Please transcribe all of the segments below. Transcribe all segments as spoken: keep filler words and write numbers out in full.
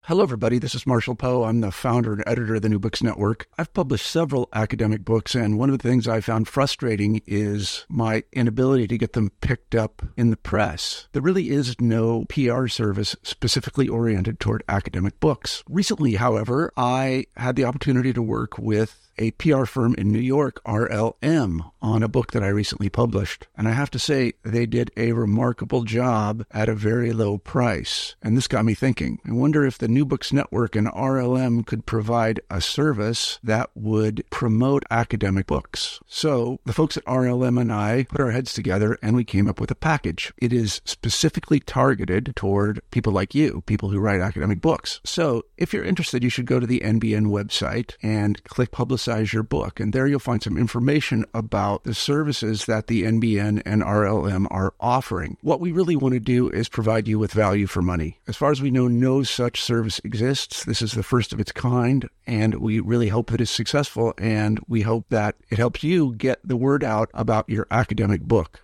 Hello, everybody. This is Marshall Poe. I'm the founder and editor of the New Books Network. I've published several academic books, and one of the things I found frustrating is my inability to get them picked up in the press. There really is no P R service specifically oriented toward academic books. Recently, however, I had the opportunity to work with a P R firm in New York, R L M, on a book that I recently published. And I have to say, they did a remarkable job at a very low price. And this got me thinking. I wonder if the New Books Network and R L M could provide a service that would promote academic books. So the folks at R L M and I put our heads together and we came up with a package. It is specifically targeted toward people like you, people who write academic books. So if you're interested, you should go to the N B N website and click Publicize your book. And there you'll find some information about the services that the N B N and R L M are offering. What we really want to do is provide you with value for money. As far as we know, no such service exists. This is the first of its kind, and we really hope that it's successful, and we hope that it helps you get the word out about your academic book.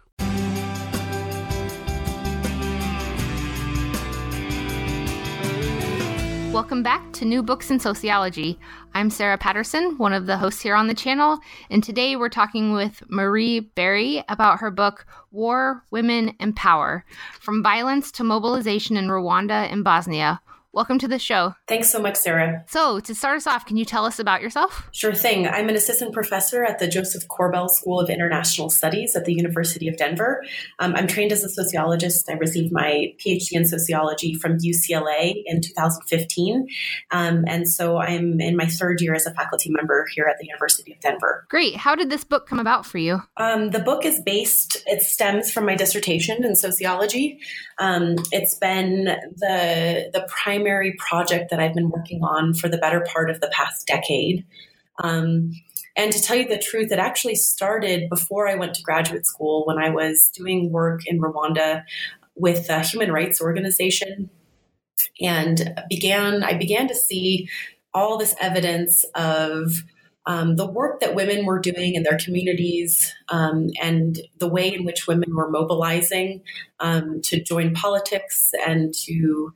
Welcome back to New Books in Sociology. I'm Sarah Patterson, one of the hosts here on the channel, and today we're talking with Marie Berry about her book, War, Women, and Power: From Violence to Mobilization in Rwanda and Bosnia. Welcome to the show. Thanks so much, Sarah. So, to start us off, can you tell us about yourself? Sure thing. I'm an assistant professor at the Joseph Korbel School of International Studies at the University of Denver. Um, I'm trained as a sociologist. I received my PhD in sociology from U C L A in two thousand fifteen. Um, and so I'm in my third year as a faculty member here at the University of Denver. Great. How did this book come about for you? Um, the book is based, it stems from my dissertation in sociology. Um, it's been the, the primary project that I've been working on for the better part of the past decade. Um, and to tell you the truth, it actually started before I went to graduate school when I was doing work in Rwanda with a human rights organization, and began I began to see all this evidence of Um, the work that women were doing in their communities, um, and the way in which women were mobilizing um, to join politics and to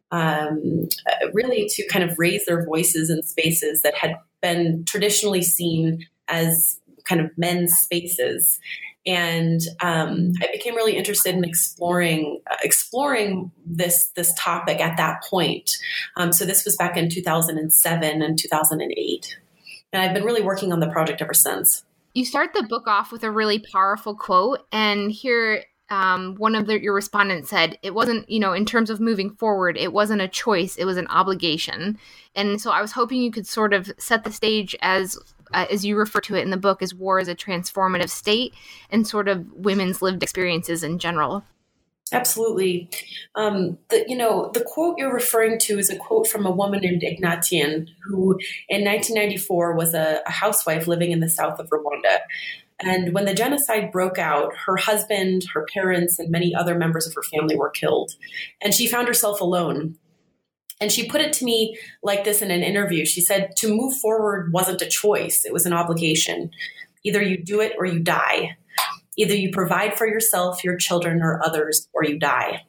um, really to kind of raise their voices in spaces that had been traditionally seen as kind of men's spaces. And um, I became really interested in exploring uh, exploring this this topic at that point. Um, so this was back in two thousand seven and two thousand eight. And I've been really working on the project ever since. You start the book off with a really powerful quote, and here um, one of the, your respondents said, it wasn't, you know, in terms of moving forward, it wasn't a choice, it was an obligation. And so I was hoping you could sort of set the stage as, uh, as you refer to it in the book, as war as a transformative state and sort of women's lived experiences in general. Absolutely. Um, the, you know, the quote you're referring to is a quote from a woman named Ignatienne, who in nineteen ninety-four was a, a housewife living in the south of Rwanda. And when the genocide broke out, her husband, her parents, and many other members of her family were killed. And she found herself alone. And she put it to me like this in an interview. She said, to move forward wasn't a choice. It was an obligation. Either you do it or you die. Either you provide for yourself, your children, or others, or you die.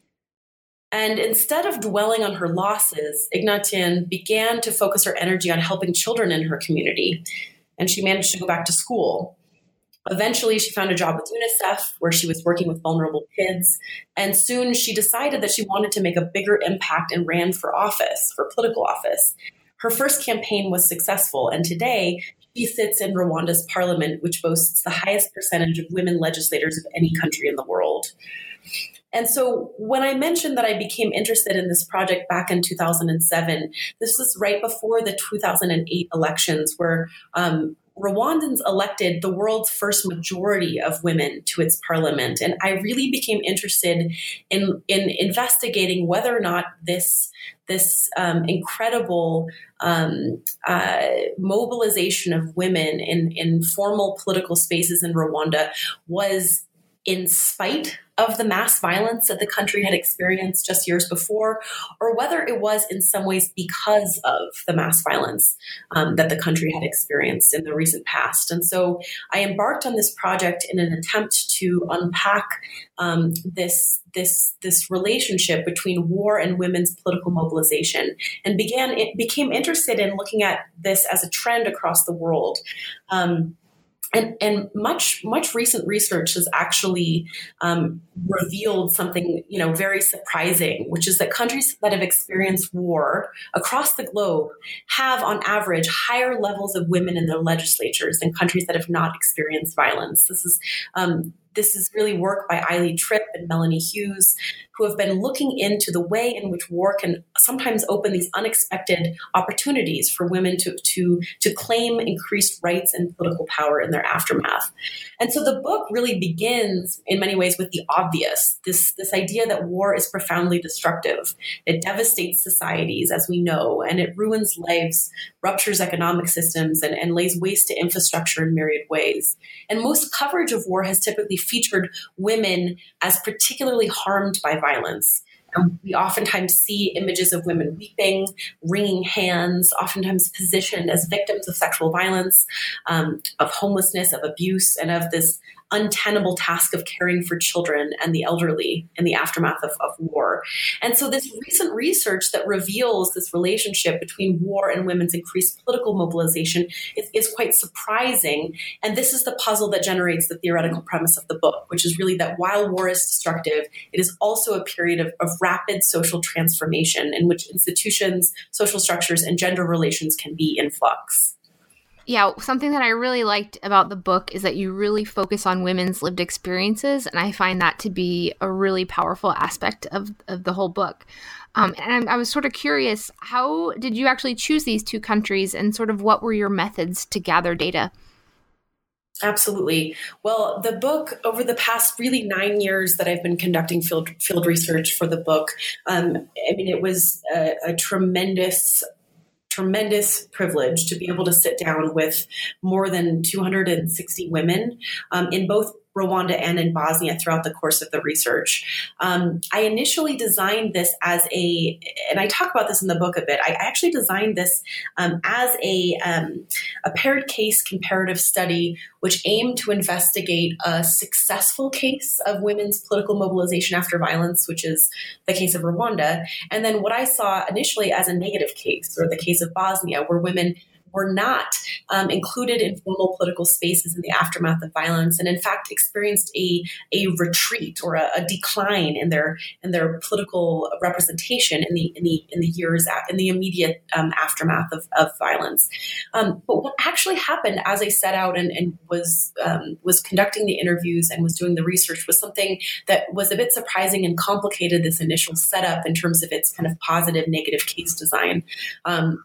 And instead of dwelling on her losses, Ignatienne began to focus her energy on helping children in her community. And she managed to go back to school. Eventually, she found a job with UNICEF, where she was working with vulnerable kids. And soon she decided that she wanted to make a bigger impact and ran for office, for political office. Her first campaign was successful, and today she sits in Rwanda's parliament, which boasts the highest percentage of women legislators of any country in the world. And so when I mentioned that I became interested in this project back in two thousand seven, this was right before the two thousand eight elections, where um, Rwandans elected the world's first majority of women to its parliament. And I really became interested in, in investigating whether or not this, this um, incredible um, uh, mobilization of women in, in formal political spaces in Rwanda was in spite of the mass violence that the country had experienced just years before, or whether it was in some ways because of the mass violence um, that the country had experienced in the recent past. And so I embarked on this project in an attempt to unpack um, this this this relationship between war and women's political mobilization, and began it became interested in looking at this as a trend across the world. Um, And, and much much recent research has actually um, revealed something, you know, very surprising, which is that countries that have experienced war across the globe have, on average, higher levels of women in their legislatures than countries that have not experienced violence. This is um, this is really work by Eileen Tripp and Melanie Hughes, who have been looking into the way in which war can sometimes open these unexpected opportunities for women to, to, to claim increased rights and political power in their aftermath. And so the book really begins in many ways with the obvious, this, this idea that war is profoundly destructive. It devastates societies, as we know, and it ruins lives, ruptures economic systems, and, and lays waste to infrastructure in myriad ways. And most coverage of war has typically featured women as particularly harmed by violence. And we oftentimes see images of women weeping, wringing hands, oftentimes positioned as victims of sexual violence, um, of homelessness, of abuse, and of this untenable task of caring for children and the elderly in the aftermath of, of war. And so this recent research that reveals this relationship between war and women's increased political mobilization is, is quite surprising. And this is the puzzle that generates the theoretical premise of the book, which is really that while war is destructive, it is also a period of, of rapid social transformation in which institutions, social structures, and gender relations can be in flux. Yeah, something that I really liked about the book is that you really focus on women's lived experiences, and I find that to be a really powerful aspect of, of the whole book. Um, and I, I was sort of curious, how did you actually choose these two countries, and sort of what were your methods to gather data? Absolutely. Well, the book, over the past really nine years that I've been conducting field field research for the book, um, I mean, it was a, a tremendous tremendous privilege to be able to sit down with more than two hundred sixty women um, in both Rwanda and in Bosnia throughout the course of the research. Um, I initially designed this as a, and I talk about this in the book a bit, I actually designed this um, as a, um, a paired case comparative study, which aimed to investigate a successful case of women's political mobilization after violence, which is the case of Rwanda, and then what I saw initially as a negative case, or the case of Bosnia, where women were not um, included in formal political spaces in the aftermath of violence, and in fact experienced a a retreat or a, a decline in their in their political representation in the in the in the years in the immediate um, aftermath of, of violence. Um, but what actually happened as I set out and, and was um, was conducting the interviews and was doing the research was something that was a bit surprising and complicated this initial setup in terms of its kind of positive negative case design. Um,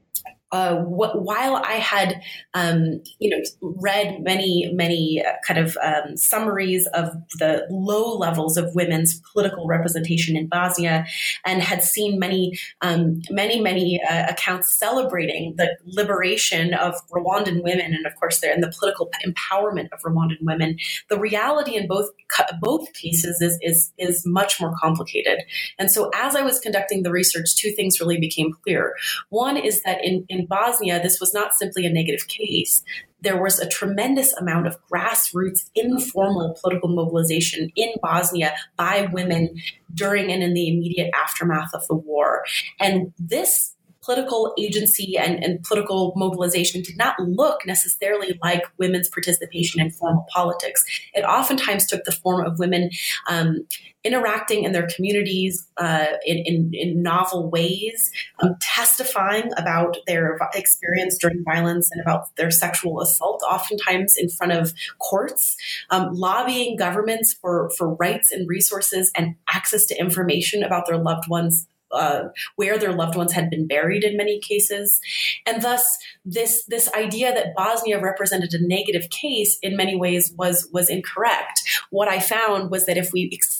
Uh, wh- while I had, um, you know, read many, many uh, kind of um, summaries of the low levels of women's political representation in Bosnia, and had seen many, um, many, many uh, accounts celebrating the liberation of Rwandan women, and of course, they're in the political empowerment of Rwandan women, the reality in both both cases is is is much more complicated. And so, as I was conducting the research, two things really became clear. One is that in in In Bosnia, this was not simply a negative case. There was a tremendous amount of grassroots, informal political mobilization in Bosnia by women during and in the immediate aftermath of the war. And this political agency and, and political mobilization did not look necessarily like women's participation in formal politics. It oftentimes took the form of women um, interacting in their communities uh, in, in, in novel ways, um, testifying about their experience during violence and about their sexual assault, oftentimes in front of courts, um, lobbying governments for, for rights and resources and access to information about their loved ones, Uh, where their loved ones had been buried in many cases. And thus, this this idea that Bosnia represented a negative case in many ways was, was incorrect. What I found was that if we ex-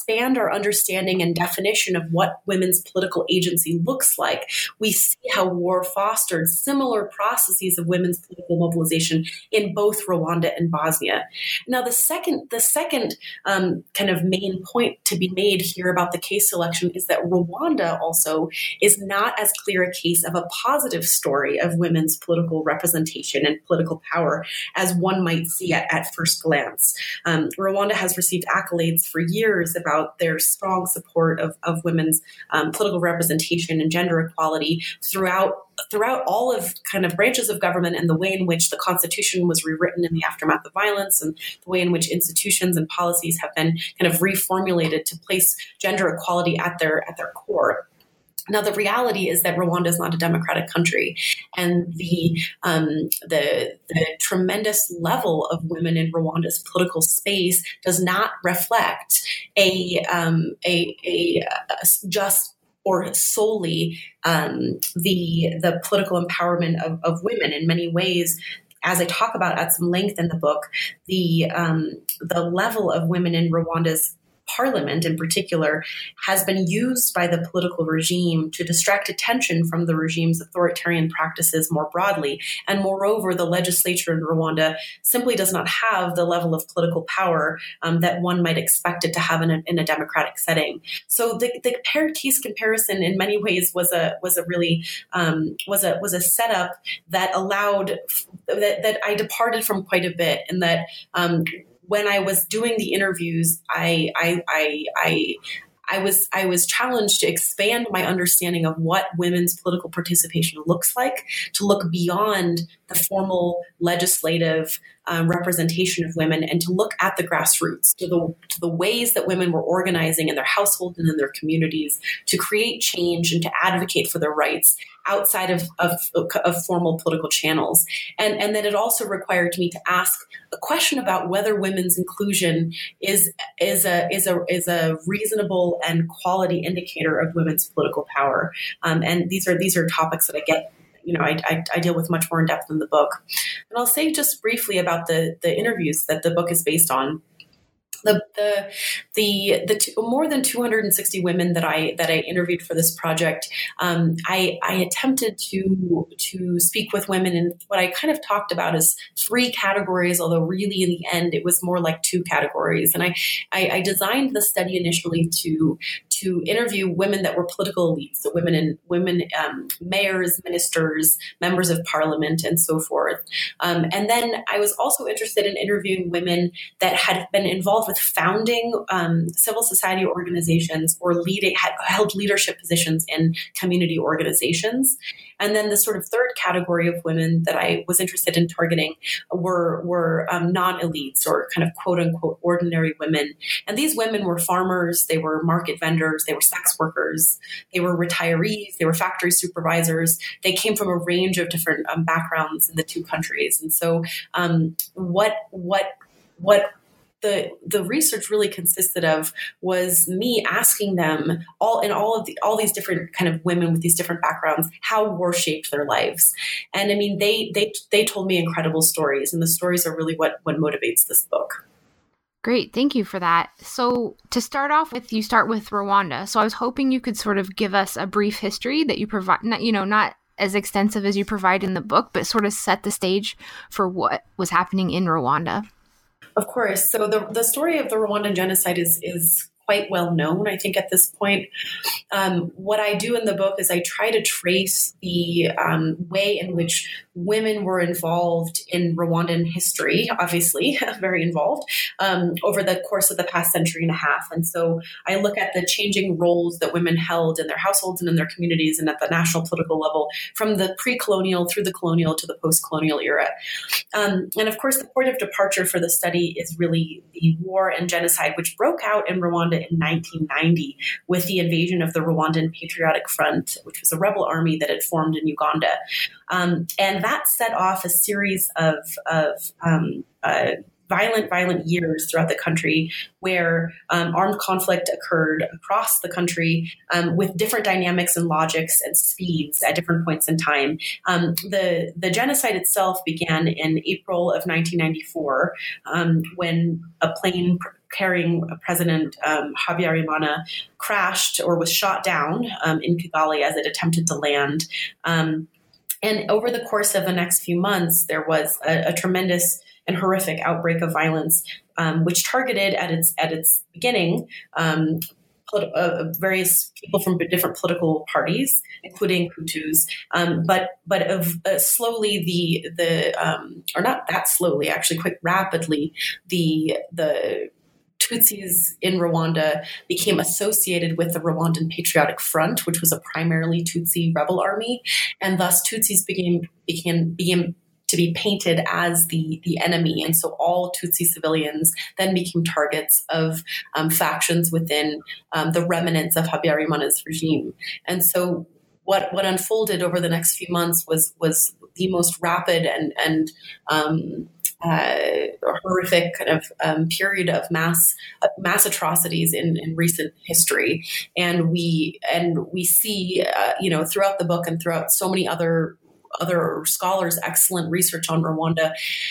expand our understanding and definition of what women's political agency looks like, we see how war fostered similar processes of women's political mobilization in both Rwanda and Bosnia. Now, the second, the second um, kind of main point to be made here about the case selection is that Rwanda also is not as clear a case of a positive story of women's political representation and political power as one might see at, at first glance. Um, Rwanda has received accolades for years about their strong support of, of women's um, political representation and gender equality throughout throughout all of kind of branches of government, and the way in which the Constitution was rewritten in the aftermath of violence, and the way in which institutions and policies have been kind of reformulated to place gender equality at their at their core. Now, the reality is that Rwanda is not a democratic country, and the, um, the the tremendous level of women in Rwanda's political space does not reflect a um, a, a, a just or solely um, the the political empowerment of, of women. In many ways, as I talk about at some length in the book, the um, the level of women in Rwanda's parliament in particular has been used by the political regime to distract attention from the regime's authoritarian practices more broadly. And moreover, the legislature in Rwanda simply does not have the level of political power um, that one might expect it to have in a, in a democratic setting. So the, the paired case comparison in many ways was a was a really um, was a was a setup that allowed that, that I departed from quite a bit, in that um, when I was doing the interviews, I, I, I, I, I was I was challenged to expand my understanding of what women's political participation looks like, to look beyond the formal legislative um, representation of women, and to look at the grassroots, to the to the ways that women were organizing in their households and in their communities to create change and to advocate for their rights outside of, of, of formal political channels. And, and that it also required me to ask a question about whether women's inclusion is, is, a, is, a, is a reasonable and quality indicator of women's political power. Um, and these are, these are topics that I get you know, I, I, I deal with much more in depth in the book. And I'll say just briefly about the, the interviews that the book is based on. The the the, the two, more than two hundred sixty women that I that I interviewed for this project, um, I, I attempted to to speak with women in what I kind of talked about as three categories, although really in the end it was more like two categories. And I I, I designed the study initially to to interview women that were political elites, so women and women um, mayors, ministers, members of parliament, and so forth. Um, and then I was also interested in interviewing women that had been involved with founding um, civil society organizations or leading, had held leadership positions in community organizations. And then the sort of third category of women that I was interested in targeting were, were um, non-elites, or kind of quote unquote ordinary women. And these women were farmers, they were market vendors, they were sex workers, they were retirees, they were factory supervisors. They came from a range of different um, backgrounds in the two countries. And so um, what, what, what, The, the research really consisted of was me asking them all in all of the, all these different kind of women with these different backgrounds, how war shaped their lives. And I mean, they, they, they told me incredible stories, and the stories are really what, what motivates this book. Great. Thank you for that. So to start off with, you start with Rwanda. So I was hoping you could sort of give us a brief history that you provide, not, you know, not as extensive as you provide in the book, but sort of set the stage for what was happening in Rwanda. Of course. So the the story of the Rwandan genocide is is quite well known, I think, at this point. Um, what I do in the book is I try to trace the um, way in which women were involved in Rwandan history, obviously very involved, um, over the course of the past century and a half. And so I look at the changing roles that women held in their households and in their communities and at the national political level, from the pre-colonial through the colonial to the post-colonial era. Um, and of course, the point of departure for the study is really the war and genocide, which broke out in Rwanda in nineteen ninety with the invasion of the Rwandan Patriotic Front, which was a rebel army that had formed in Uganda. Um, and that set off a series of, of um, uh, violent, violent years throughout the country where um, armed conflict occurred across the country um, with different dynamics and logics and speeds at different points in time. Um, the, the genocide itself began in April of nineteen ninety-four um, when a plane carrying President um, Habyarimana crashed or was shot down um, in Kigali as it attempted to land. Um, and over the course of the next few months, there was a, a tremendous and horrific outbreak of violence, um, which targeted at its at its beginning um, polit- uh, various people from different political parties, including Hutus. Um, but but of, uh, slowly the the um, or not that slowly, actually quite rapidly, the the Tutsis in Rwanda became associated with the Rwandan Patriotic Front, which was a primarily Tutsi rebel army, and thus Tutsis became became began to be painted as the the enemy, and so all Tutsi civilians then became targets of um, factions within um, the remnants of Habyarimana's regime. And so what what unfolded over the next few months was was the most rapid and and um, Uh, horrific kind of um, period of mass uh, mass atrocities in, in recent history, and we and we see uh, you know throughout the book and throughout so many other other scholars' excellent research on Rwanda,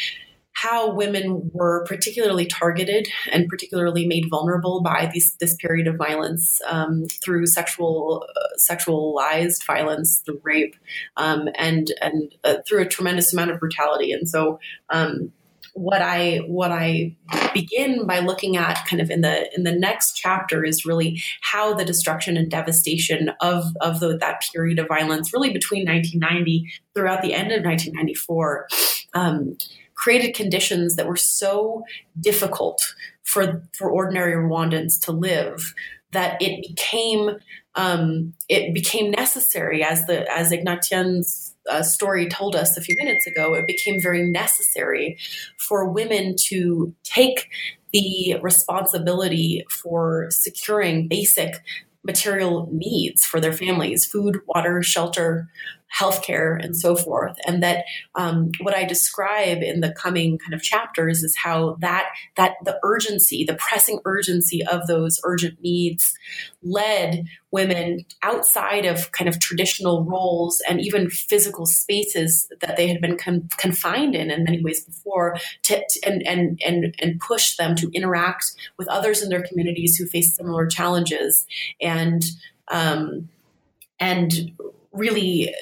how women were particularly targeted and particularly made vulnerable by these, this period of violence um, through sexual uh, sexualized violence, through rape, um, and and uh, through a tremendous amount of brutality, and so. Um, What I what I begin by looking at kind of in the in the next chapter is really how the destruction and devastation of of the, that period of violence, really between nineteen ninety throughout the end of nineteen ninety-four, um, created conditions that were so difficult for for ordinary Rwandans to live that it became um, it became necessary, as the as Ignatienne's Uh, story told us a few minutes ago, it became very necessary for women to take the responsibility for securing basic material needs for their families: food, water, shelter, healthcare, and so forth. And that um, what I describe in the coming kind of chapters is how that that the urgency, the pressing urgency of those urgent needs led women outside of kind of traditional roles and even physical spaces that they had been con- confined in in many ways before, to, to, and, and, and, and push them to interact with others in their communities who face similar challenges, and um, and really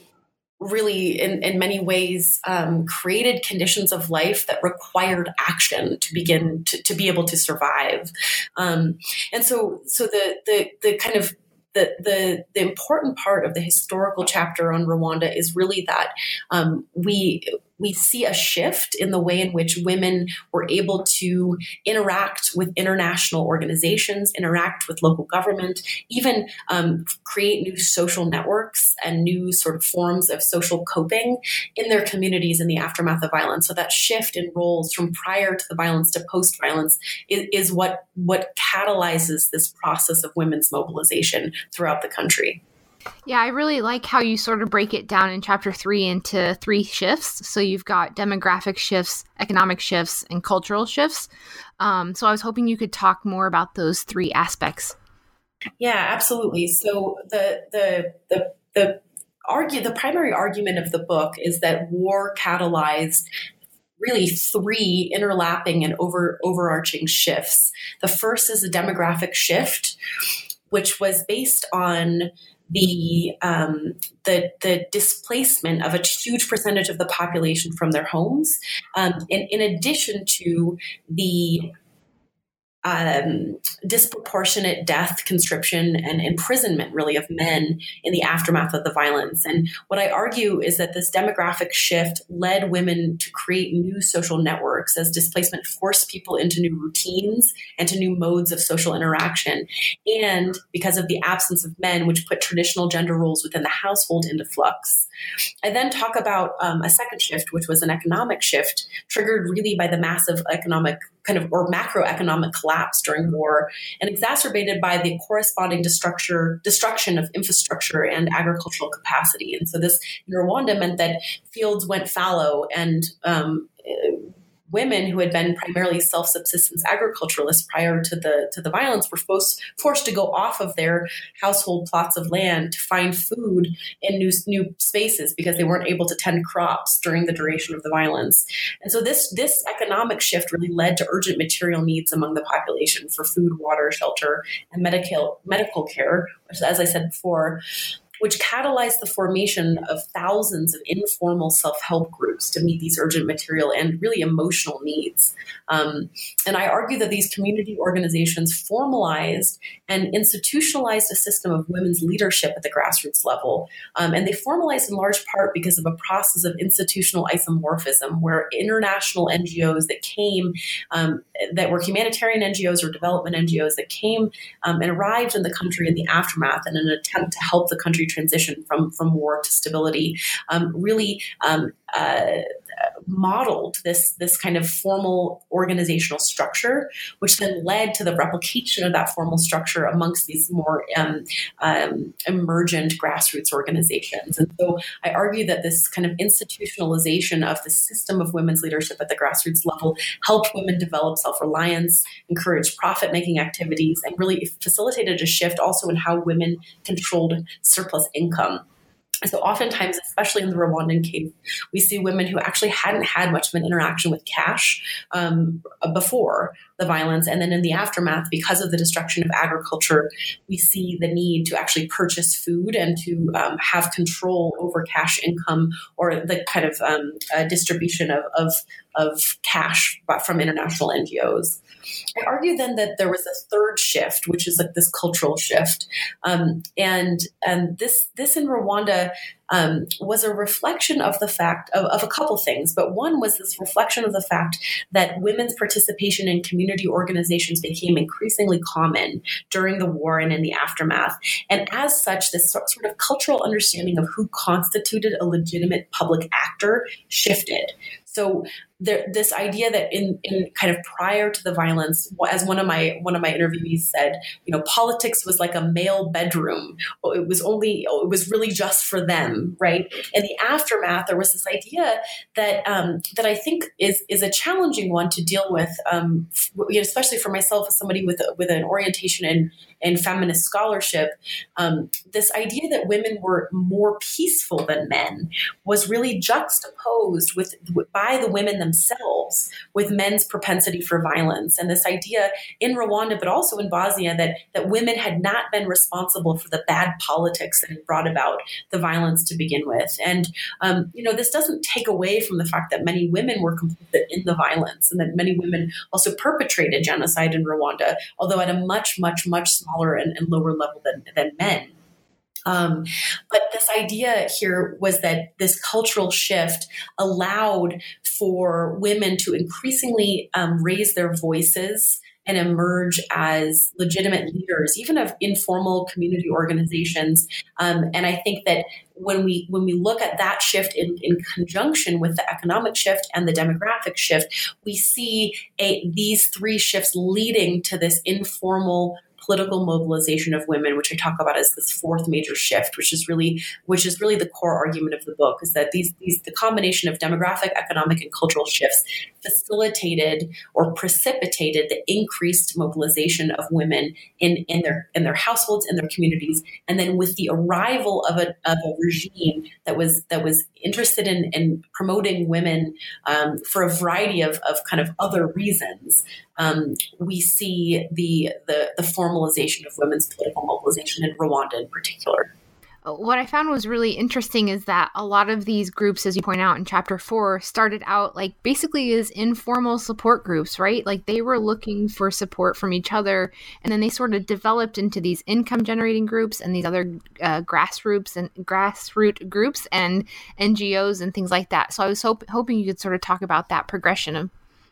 really in, in many ways um, created conditions of life that required action to begin to, to be able to survive. Um, and so so the the the kind of the, the the important part of the historical chapter on Rwanda is really that um, we we see a shift in the way in which women were able to interact with international organizations, interact with local government, even um, create new social networks and new sort of forms of social coping in their communities in the aftermath of violence. So that shift in roles from prior to the violence to post-violence is, is what, what catalyzes this process of women's mobilization throughout the country. Yeah, I really like how you sort of break it down in chapter three into three shifts. So you've got demographic shifts, economic shifts, and cultural shifts. Um, so I was hoping you could talk more about those three aspects. Yeah, absolutely. So the the the the argue the primary argument of the book is that war catalyzed really three interlapping and over overarching shifts. The first is a demographic shift, which was based on the um, the the displacement of a huge percentage of the population from their homes, um, in, in addition to the Um, disproportionate death, conscription, and imprisonment, really, of men in the aftermath of the violence. And what I argue is that this demographic shift led women to create new social networks, as displacement forced people into new routines and to new modes of social interaction. And because of the absence of men, which put traditional gender roles within the household into flux. I then talk about um, a second shift, which was an economic shift, triggered really by the massive economic kind of or macroeconomic collapse during war, and exacerbated by the corresponding destruction destruction of infrastructure and agricultural capacity. And so this in Rwanda meant that fields went fallow, and um, women who had been primarily self-subsistence agriculturalists prior to the to the violence were forced forced to go off of their household plots of land to find food in new new spaces because they weren't able to tend crops during the duration of the violence. And so this this economic shift really led to urgent material needs among the population for food, water, shelter, and medical medical care, which, as I said before, which catalyzed the formation of thousands of informal self-help groups to meet these urgent material and really emotional needs. Um, and I argue that these community organizations formalized and institutionalized a system of women's leadership at the grassroots level. Um, and they formalized in large part because of a process of institutional isomorphism, where international N G Os that came, um, that were humanitarian N G Os or development N G Os that came um, and arrived in the country in the aftermath in an attempt to help the country transition from, from war to stability, um, really um, uh, modeled this, this kind of formal organizational structure, which then led to the replication of that formal structure amongst these more um, um, emergent grassroots organizations. And so I argue that this kind of institutionalization of the system of women's leadership at the grassroots level helped women develop self-reliance, encouraged profit-making activities, and really facilitated a shift also in how women controlled surplus income. So oftentimes, especially in the Rwandan case, we see women who actually hadn't had much of an interaction with cash um, before the violence. And then in the aftermath, because of the destruction of agriculture, we see the need to actually purchase food and to um, have control over cash income or the kind of um, uh, distribution of, of, of cash from international N G Os. I argue then that there was a third shift, which is like this cultural shift. Um, and and this this in Rwanda um, was a reflection of the fact of, of a couple things. But one was this reflection of the fact that women's participation in community organizations became increasingly common during the war and in the aftermath. And as such, this sort of cultural understanding of who constituted a legitimate public actor shifted. So there, this idea that in, in kind of prior to the violence, as one of my one of my interviewees said, you know, politics was like a male bedroom. It was only it was really just for them, right? In the aftermath, there was this idea that um, that I think is is a challenging one to deal with, um, especially for myself as somebody with with an orientation in in feminist scholarship. Um, this idea that women were more peaceful than men was really juxtaposed with by the women themselves with men's propensity for violence. And this idea in Rwanda, but also in Bosnia, that, that women had not been responsible for the bad politics that had brought about the violence to begin with. And, um, you know, this doesn't take away from the fact that many women were complicit in the violence and that many women also perpetrated genocide in Rwanda, although at a much, much, much smaller and, and lower level than, than men. Um, but this idea here was that this cultural shift allowed for women to increasingly um, raise their voices and emerge as legitimate leaders, even of informal community organizations. Um, and I think that when we when we look at that shift in, in conjunction with the economic shift and the demographic shift, we see a, these three shifts leading to this informal political mobilization of women, which I talk about as this fourth major shift, which is really, which is really the core argument of the book, is that these, these, the combination of demographic, economic, and cultural shifts facilitated or precipitated the increased mobilization of women in, in their, in their households, in their communities. And then with the arrival of a, of a regime that was, that was interested in, in promoting women um, for a variety of, of kind of other reasons, um, we see the, the, the formalization of women's political mobilization in Rwanda in particular. What I found was really interesting is that a lot of these groups, as you point out in chapter four, started out like basically as informal support groups, right? Like they were looking for support from each other. And then they sort of developed into these income generating groups and these other uh, grassroots and grassroots groups and N G Os and things like that. So I was hope- hoping you could sort of talk about that progression of.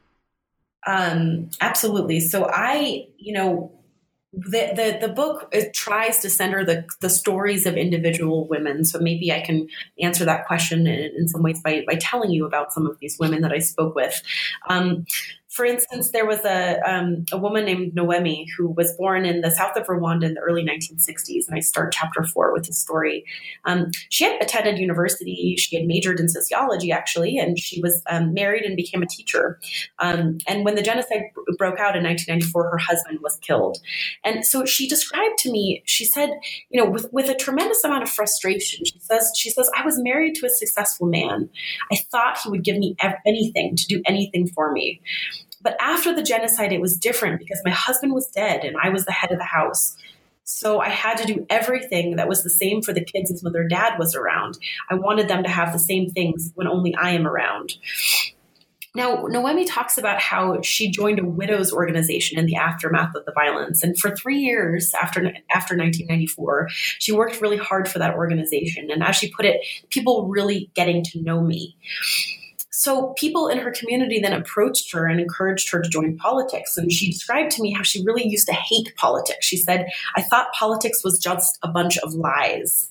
Um, absolutely. So I, you know, The, the the book it tries to center the the stories of individual women. So maybe I can answer that question in, in some ways by, by telling you about some of these women that I spoke with. Um, for instance, there was a um, a woman named Noemi who was born in the south of Rwanda in the early nineteen sixties, and I start chapter four with the story. Um, she had attended university. She had majored in sociology, actually, and she was um, married and became a teacher. Um, and when the genocide b- broke out in nineteen ninety-four, her husband was killed. And so she described to me, she said, you know, with, with a tremendous amount of frustration, she says, she says, I was married to a successful man. I thought he would give me ev- anything to do anything for me. But after the genocide, it was different because my husband was dead and I was the head of the house. So I had to do everything that was the same for the kids as when their dad was around. I wanted them to have the same things when only I am around. Now, Noemi talks about how she joined a widows organization in the aftermath of the violence. And for three years after, after nineteen ninety-four, she worked really hard for that organization. And as she put it, people really getting to know me. So people in her community then approached her and encouraged her to join politics. And she described to me how she really used to hate politics. She said, I thought politics was just a bunch of lies.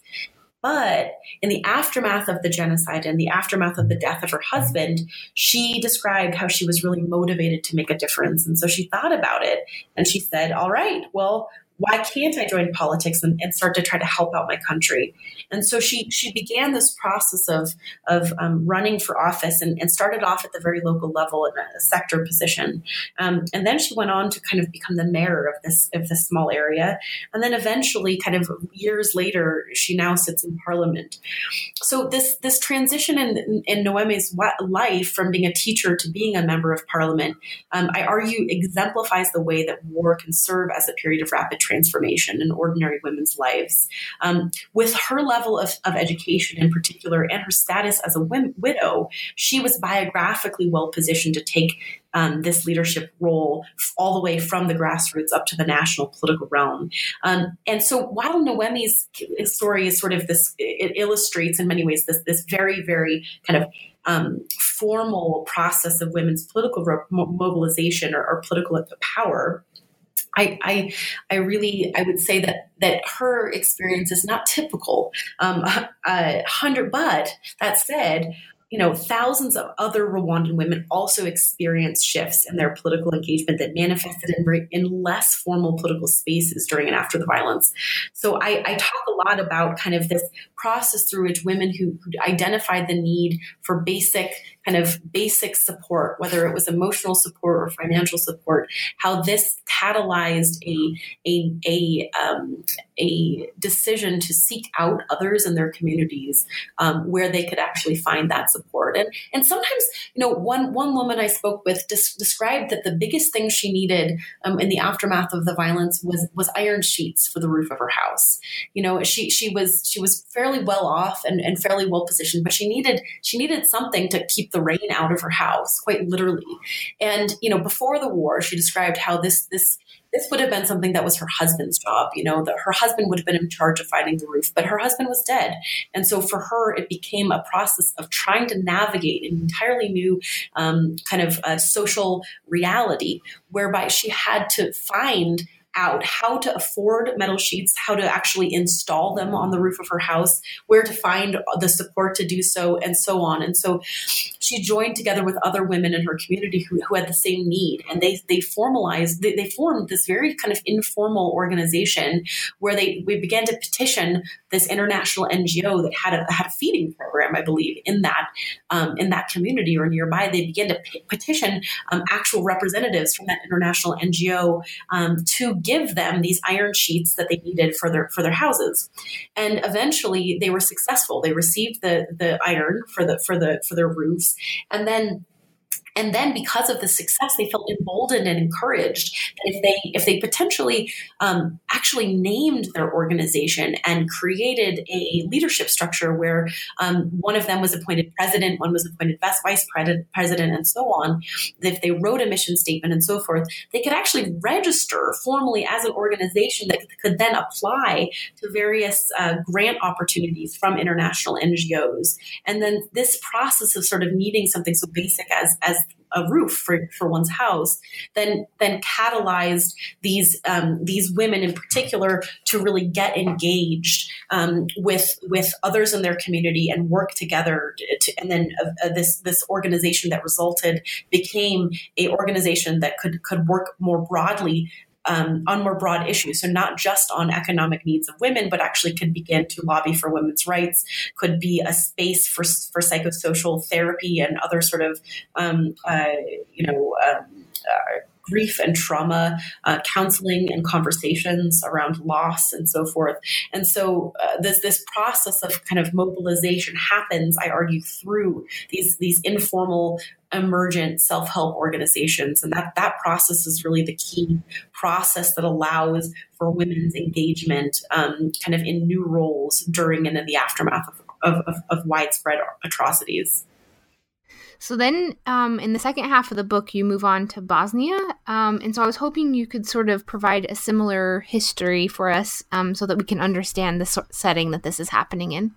But in the aftermath of the genocide and the aftermath of the death of her husband, she described how she was really motivated to make a difference. And so she thought about it and she said, all right, well, why can't I join politics and, and start to try to help out my country? And so she she began this process of of um, running for office and, and started off at the very local level in a sector position. Um, and then she went on to kind of become the mayor of this of this small area. And then eventually, kind of years later, she now sits in parliament. So this this transition in, in Noemi's life from being a teacher to being a member of parliament, um, I argue, exemplifies the way that war can serve as a period of rapid transformation in ordinary women's lives. Um, with her level of, of education in particular and her status as a wim- widow, she was biographically well positioned to take um, this leadership role all the way from the grassroots up to the national political realm. Um, and so while Noemi's story is sort of this, it illustrates in many ways this, this very, very kind of Um, formal process of women's political ro- mobilization or, or political power, I, I, I really, I would say that that her experience is not typical. Um, uh, hundred, but that said, you know, thousands of other Rwandan women also experienced shifts in their political engagement that manifested in, in less formal political spaces during and after the violence. So I, I talk a lot about kind of this process through which women who, who identified the need for basic kind of basic support, whether it was emotional support or financial support, how this catalyzed a a a um, a decision to seek out others in their communities um, where they could actually find that support. And and sometimes, you know, one one woman I spoke with des- described that the biggest thing she needed um, in the aftermath of the violence was was iron sheets for the roof of her house. You know, she she was she was fairly well off and, and fairly well positioned, but she needed she needed something to keep the rain out of her house, quite literally. And, you know, before the war, she described how this, this, this would have been something that was her husband's job, you know, that her husband would have been in charge of finding the roof, but her husband was dead. And so for her, it became a process of trying to navigate an entirely new um, kind of uh, social reality, whereby she had to find out how to afford metal sheets, how to actually install them on the roof of her house, where to find the support to do so, and so on. And so she joined together with other women in her community who, who had the same need. And they they formalized, they, they formed this very kind of informal organization where they we began to petition this international N G O that had a, had a feeding program, I believe, in that um, in that community or nearby. They began to p- petition um, actual representatives from that international N G O um, to give them these iron sheets that they needed for their for their houses. And eventually they were successful. They received the the iron for the for the for their roofs. And then And then because of the success, they felt emboldened and encouraged that if they if they potentially um, actually named their organization and created a leadership structure where um, one of them was appointed president, one was appointed vice president, and so on, if they wrote a mission statement and so forth, they could actually register formally as an organization that could then apply to various uh, grant opportunities from international N G Os. And then this process of sort of needing something so basic as as a roof for, for one's house, then then catalyzed these um, these women in particular to really get engaged um, with with others in their community and work together. To, and then uh, uh, this this organization that resulted became a organization that could could work more broadly Um, on more broad issues. So not just on economic needs of women, but actually could begin to lobby for women's rights, could be a space for for psychosocial therapy and other sort of, um, uh, you know, um, uh, grief and trauma, uh, counseling and conversations around loss and so forth. And so uh, this this process of kind of mobilization happens, I argue, through these these informal emergent self-help organizations. And that, that process is really the key process that allows for women's engagement um, kind of in new roles during and in the aftermath of, of, of, of widespread atrocities. So then um, in the second half of the book, you move on to Bosnia. Um, and so I was hoping you could sort of provide a similar history for us um, so that we can understand the so- setting that this is happening in.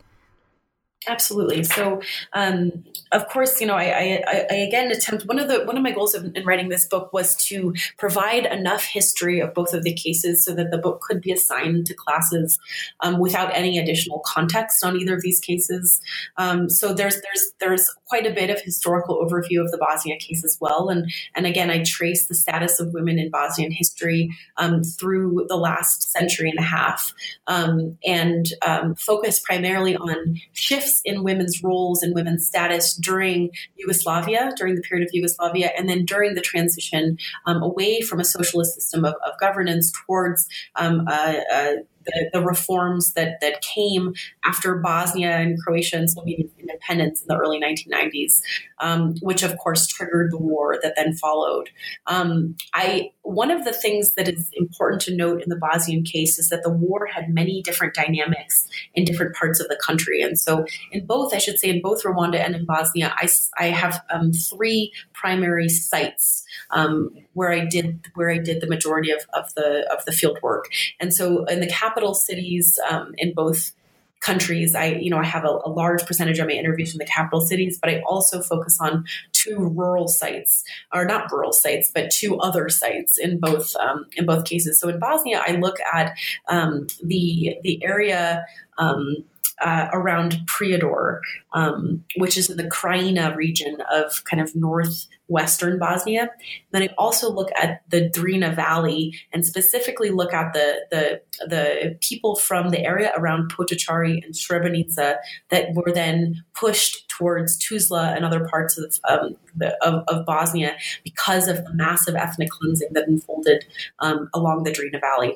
Absolutely. So, um, of course, you know, I, I, I again attempt one of the one of my goals in, in writing this book was to provide enough history of both of the cases so that the book could be assigned to classes um, without any additional context on either of these cases. Um, so there's there's there's quite a bit of historical overview of the Bosnia case as well, and and again, I trace the status of women in Bosnian history um, through the last century and a half, um, and um, focus primarily on shifts in women's roles and women's status during Yugoslavia, during the period of Yugoslavia, and then during the transition um, away from a socialist system of, of governance towards um, uh, uh, the, the reforms that that came after Bosnia and Croatia and Slovenian independence in the early nineteen nineties, um, which of course triggered the war that then followed. Um, I one of the things that is important to note in the Bosnian case is that the war had many different dynamics in different parts of the country, and so in both, I should say, in both Rwanda and in Bosnia, I, I have um, three primary sites um, where I did where I did the majority of, of the of the field work, and so in the capital cities um, in both countries, I you know I have a, a large percentage of my interviews from the capital cities, but I also focus on two rural sites, or not rural sites, but two other sites in both um, in both cases. So in Bosnia, I look at um, the the area. Um, Uh, around Prijedor, um, which is in the Krajina region of kind of northwestern Bosnia. Then I also look at the Drina Valley and specifically look at the the the people from the area around Potocari and Srebrenica that were then pushed towards Tuzla and other parts of um, the, of, of Bosnia because of the massive ethnic cleansing that unfolded um, along the Drina Valley.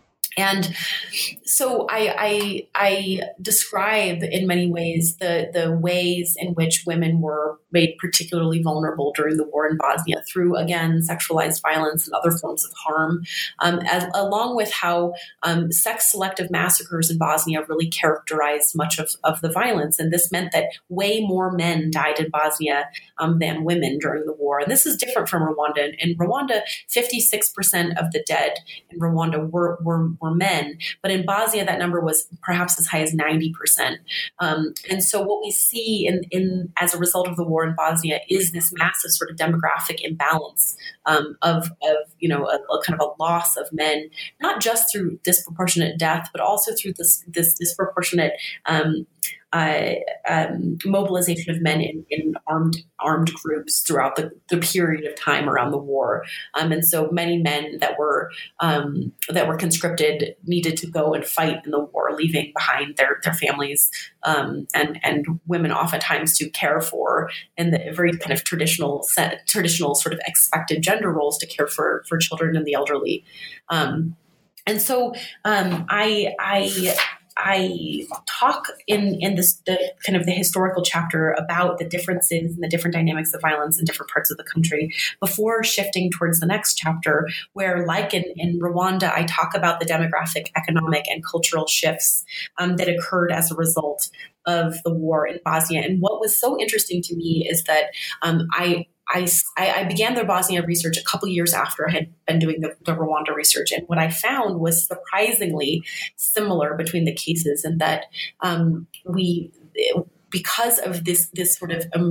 And so I, I, I describe in many ways the, the ways in which women were made particularly vulnerable during the war in Bosnia through, again, sexualized violence and other forms of harm, um, as, along with how um, sex-selective massacres in Bosnia really characterized much of, of the violence. And this meant that way more men died in Bosnia um, than women during the war. And this is different from Rwanda. In Rwanda, fifty-six percent of the dead in Rwanda were, were were men, but in Bosnia that number was perhaps as high as ninety percent. Um, and so what we see in, in as a result of the war in Bosnia is this massive sort of demographic imbalance um, of, of you know a, a kind of a loss of men, not just through disproportionate death, but also through this this disproportionate um, Uh, um, mobilization of men in, in armed armed groups throughout the, the period of time around the war, um, and so many men that were um, that were conscripted needed to go and fight in the war, leaving behind their their families um, and and women oftentimes to care for in the very kind of traditional set, traditional sort of expected gender roles to care for for children and the elderly, um, and so um, I I. I talk in, in this the kind of the historical chapter about the differences and the different dynamics of violence in different parts of the country before shifting towards the next chapter where, like in, in Rwanda, I talk about the demographic, economic, and cultural shifts um, that occurred as a result of the war in Bosnia. And what was so interesting to me is that um, I I, I began the Bosnia research a couple years after I had been doing the, the Rwanda research. And what I found was surprisingly similar between the cases, and that um, we, because of this, this sort of um,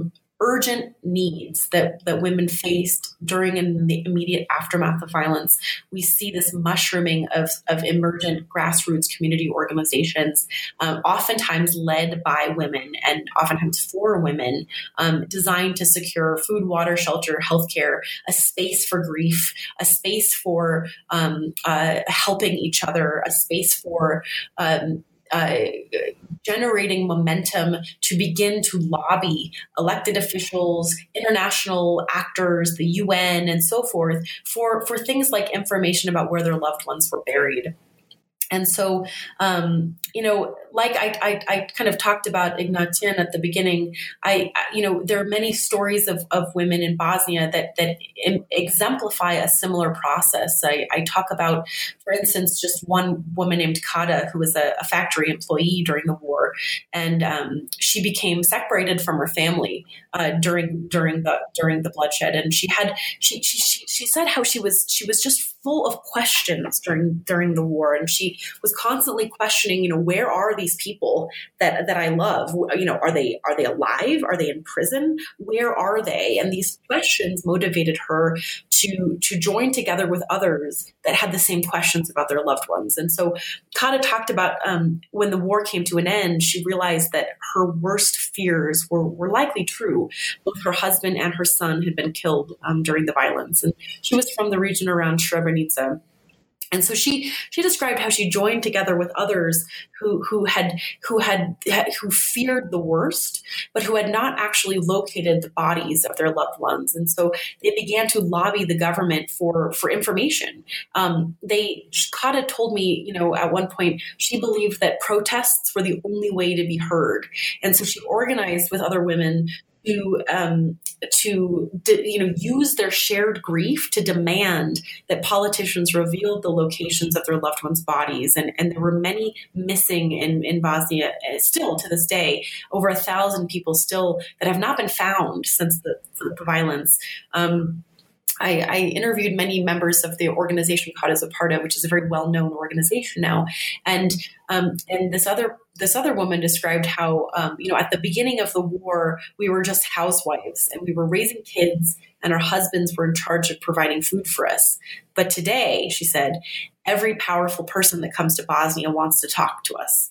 urgent needs that, that women faced during and the immediate aftermath of violence, we see this mushrooming of, of emergent grassroots community organizations, um, oftentimes led by women and oftentimes for women, um, designed to secure food, water, shelter, healthcare, a space for grief, a space for um, uh, helping each other, a space for um, Uh, generating momentum to begin to lobby elected officials, international actors, the U N, and so forth for, for things like information about where their loved ones were buried. And so, um, you know, like I, I, I kind of talked about Ignatian at the beginning, I, you know, there are many stories of, of women in Bosnia that, that exemplify a similar process. I, I talk about, for instance, just one woman named Kada, who was a, a factory employee during the war. And um, she became separated from her family uh, during, during the, during the bloodshed. And she had, she, she, she, she said how she was, she was just full of questions during, during the war. And she was constantly questioning, you know, where are these people that, that I love? You know, are they, are they alive? Are they in prison? Where are they? And these questions motivated her to, to join together with others that had the same questions about their loved ones. And so Kada talked about um, when the war came to an end, she realized that her worst fears were, were likely true. Both her husband and her son had been killed um, during the violence. And she was from the region around Srebrenica. And so she she described how she joined together with others who who had who had who feared the worst, but who had not actually located the bodies of their loved ones. And so they began to lobby the government for for information. Um, they Kada told me, you know, at one point she believed that protests were the only way to be heard, and so she organized with other women to um, to you know use their shared grief to demand that politicians revealed the locations of their loved ones' bodies, and and there were many missing in in Bosnia still to this day, over a thousand people still that have not been found since the, the violence. Um, I, I interviewed many members of the organization Kada is a part of, which is a very well-known organization now, and um, and this other this other woman described how um, you know at the beginning of the war we were just housewives and we were raising kids and our husbands were in charge of providing food for us. But today, she said, every powerful person that comes to Bosnia wants to talk to us.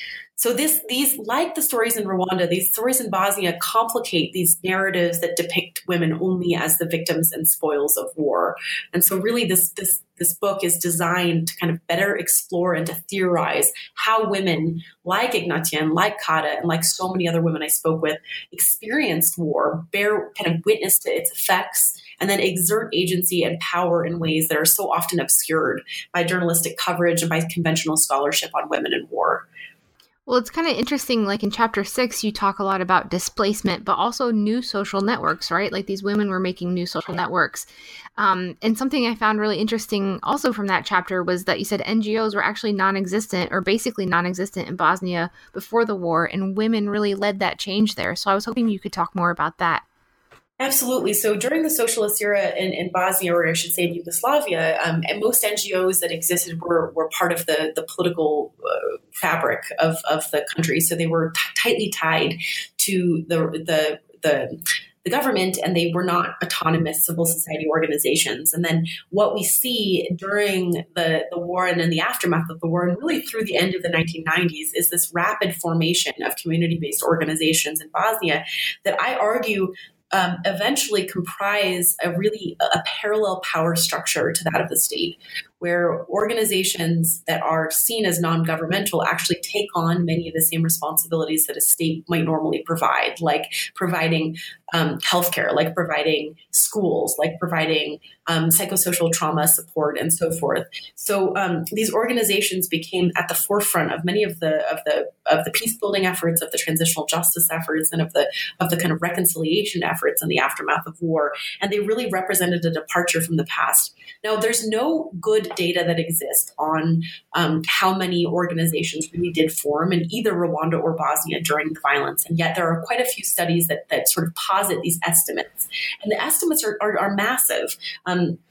So this, these, like the stories in Rwanda, these stories in Bosnia complicate these narratives that depict women only as the victims and spoils of war. And so really this, this, this book is designed to kind of better explore and to theorize how women like Ignatian, like Kada, and like so many other women I spoke with experienced war, bear kind of witness to its effects, and then exert agency and power in ways that are so often obscured by journalistic coverage and by conventional scholarship on women in war. Well, it's kind of interesting, like in chapter six, you talk a lot about displacement, but also new social networks, right? Like these women were making new social networks. Um, and something I found really interesting also from that chapter was that you said N G Os were actually non-existent or basically non-existent in Bosnia before the war, and women really led that change there. So I was hoping you could talk more about that. Absolutely. So during the socialist era in, in Bosnia, or I should say in Yugoslavia, um, and most N G Os that existed were, were part of the, the political uh, fabric of, of the country. So they were t- tightly tied to the, the, the, the government, and they were not autonomous civil society organizations. And then what we see during the, the war and in the aftermath of the war, and really through the end of the nineteen nineties, is this rapid formation of community-based organizations in Bosnia that I argue Um, eventually comprise a really a parallel power structure to that of the state, where organizations that are seen as non-governmental actually take on many of the same responsibilities that a state might normally provide, like providing um, healthcare, like providing schools, like providing um, psychosocial trauma support, and so forth. So um, these organizations became at the forefront of many of the of the of the peace building efforts, of the transitional justice efforts, and of the of the kind of reconciliation efforts in the aftermath of war. And they really represented a departure from the past. Now, there's no good data that exists on um, how many organizations really did form in either Rwanda or Bosnia during the violence. And yet there are quite a few studies that, that sort of posit these estimates. And the estimates are, are, are massive. Um,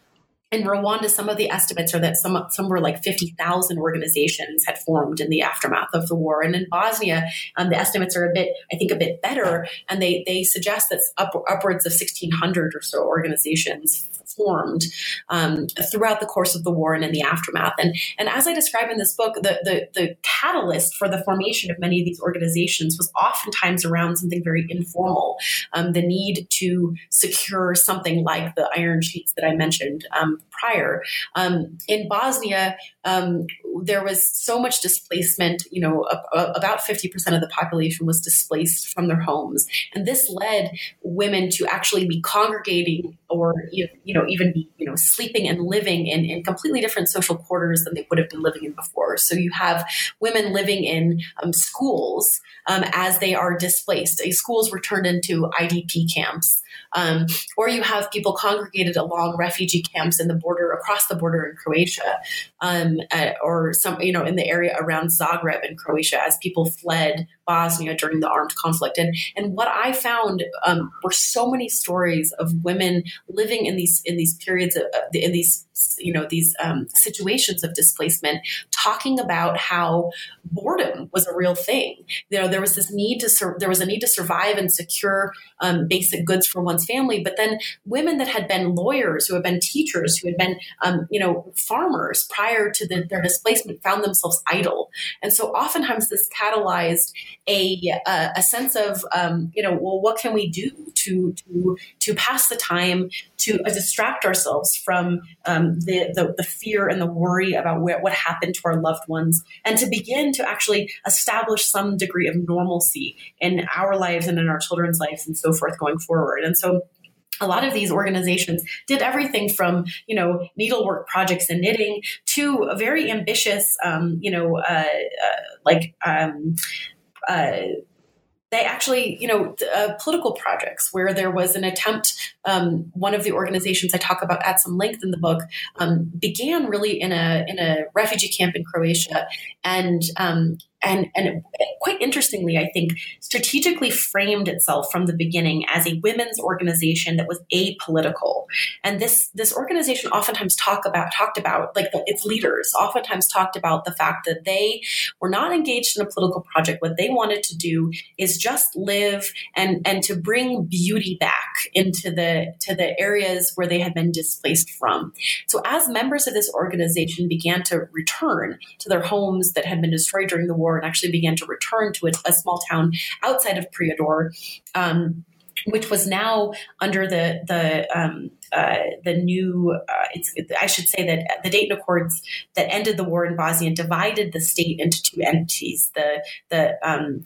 in Rwanda, some of the estimates are that some somewhere like fifty thousand organizations had formed in the aftermath of the war. And in Bosnia, um, the estimates are a bit, I think, a bit better. And they they suggest that up, upwards of sixteen hundred or so organizations formed um, throughout the course of the war and in the aftermath. And and as I describe in this book, the, the the catalyst for the formation of many of these organizations was oftentimes around something very informal, um, the need to secure something like the iron sheets that I mentioned um, prior. Um, in Bosnia, um, there was so much displacement, you know, a, a, about fifty percent of the population was displaced from their homes. And this led women to actually be congregating or, you know, even be, you know, sleeping and living in, in completely different social quarters than they would have been living in before. So you have women living in um, schools um, as they are displaced. Schools were turned into I D P camps. Um, or you have people congregated along refugee camps in the border, across the border in Croatia, um, uh, or some, you know, in the area around Zagreb in Croatia as people fled Bosnia during the armed conflict. And and what I found um, were so many stories of women living in these in these periods of in these you know these um, situations of displacement, talking about how boredom was a real thing. You know, there was this need to sur- there was a need to survive and secure um, basic goods for one's family. But then women that had been lawyers, who had been teachers, who had been um, you know farmers prior to the, their displacement, found themselves idle. And so oftentimes this catalyzed a a, a sense of um, you know well, what can we do to to to pass the time, to uh, distract ourselves from um, the, the the fear and the worry about where, what happened to our loved ones, and to begin to actually establish some degree of normalcy in our lives and in our children's lives and so forth going forward. And so a lot of these organizations did everything from, you know, needlework projects and knitting to a very ambitious, um, you know, uh, uh, like, um, uh, they actually, you know, uh, political projects where there was an attempt. Um, one of the organizations I talk about at some length in the book um, began really in a in a refugee camp in Croatia, and um, and and quite interestingly, I think strategically framed itself from the beginning as a women's organization that was apolitical. And this this organization oftentimes talk about talked about like the, its leaders oftentimes talked about the fact that they were not engaged in a political project. What they wanted to do is just live and and to bring beauty back into the to the areas where they had been displaced from. So as members of this organization began to return to their homes that had been destroyed during the war and actually began to return to a, a small town outside of Prijedor, um, which was now under the the um, uh, the new. Uh, it's, I should say that the Dayton Accords that ended the war in Bosnia divided the state into two entities. The the um,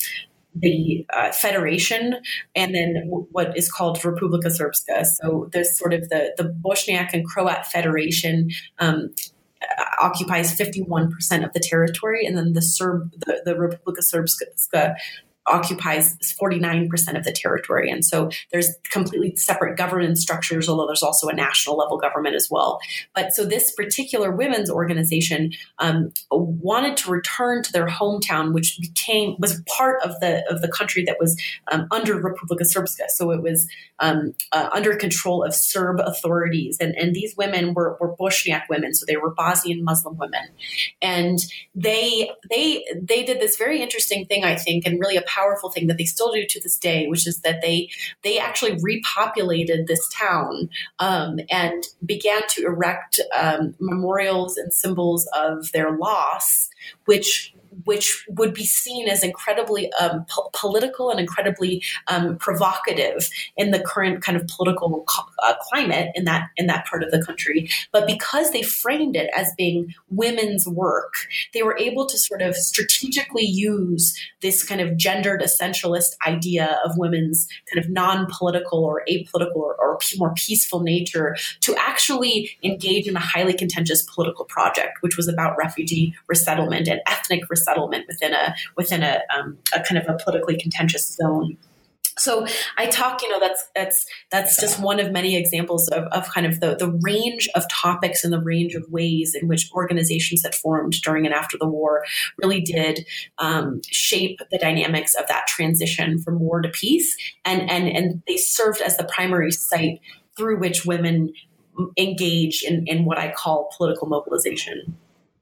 the uh, Federation, and then w- what is called Republika Srpska. So there's sort of the, the Bosniak and Croat Federation um, occupies fifty-one percent of the territory, and then the Serb, the, the Republika Srpska occupies forty-nine percent of the territory. And so there's completely separate governance structures, although there's also a national level government as well. But so this particular women's organization um, wanted to return to their hometown, which became, was part of the, of the country that was um, under Republika Srpska. So it was um, uh, under control of Serb authorities. And, and these women were, were Bosniak women. So they were Bosnian Muslim women. And they, they, they did this very interesting thing, I think, and really a powerful thing that they still do to this day, which is that they they actually repopulated this town um, and began to erect um, memorials and symbols of their loss, which which would be seen as incredibly um, po- political and incredibly um, provocative in the current kind of political co- uh, climate in that in that part of the country. But because they framed it as being women's work, they were able to sort of strategically use this kind of gendered essentialist idea of women's kind of non-political or apolitical or, or more peaceful nature to actually engage in a highly contentious political project, which was about refugee resettlement and ethnic resettlement within a within a, um, a kind of a politically contentious zone. So I talk, you know, that's that's that's just one of many examples of, of kind of the, the range of topics and the range of ways in which organizations that formed during and after the war really did um, shape the dynamics of that transition from war to peace, and and and they served as the primary site through which women engage in, in what I call political mobilization.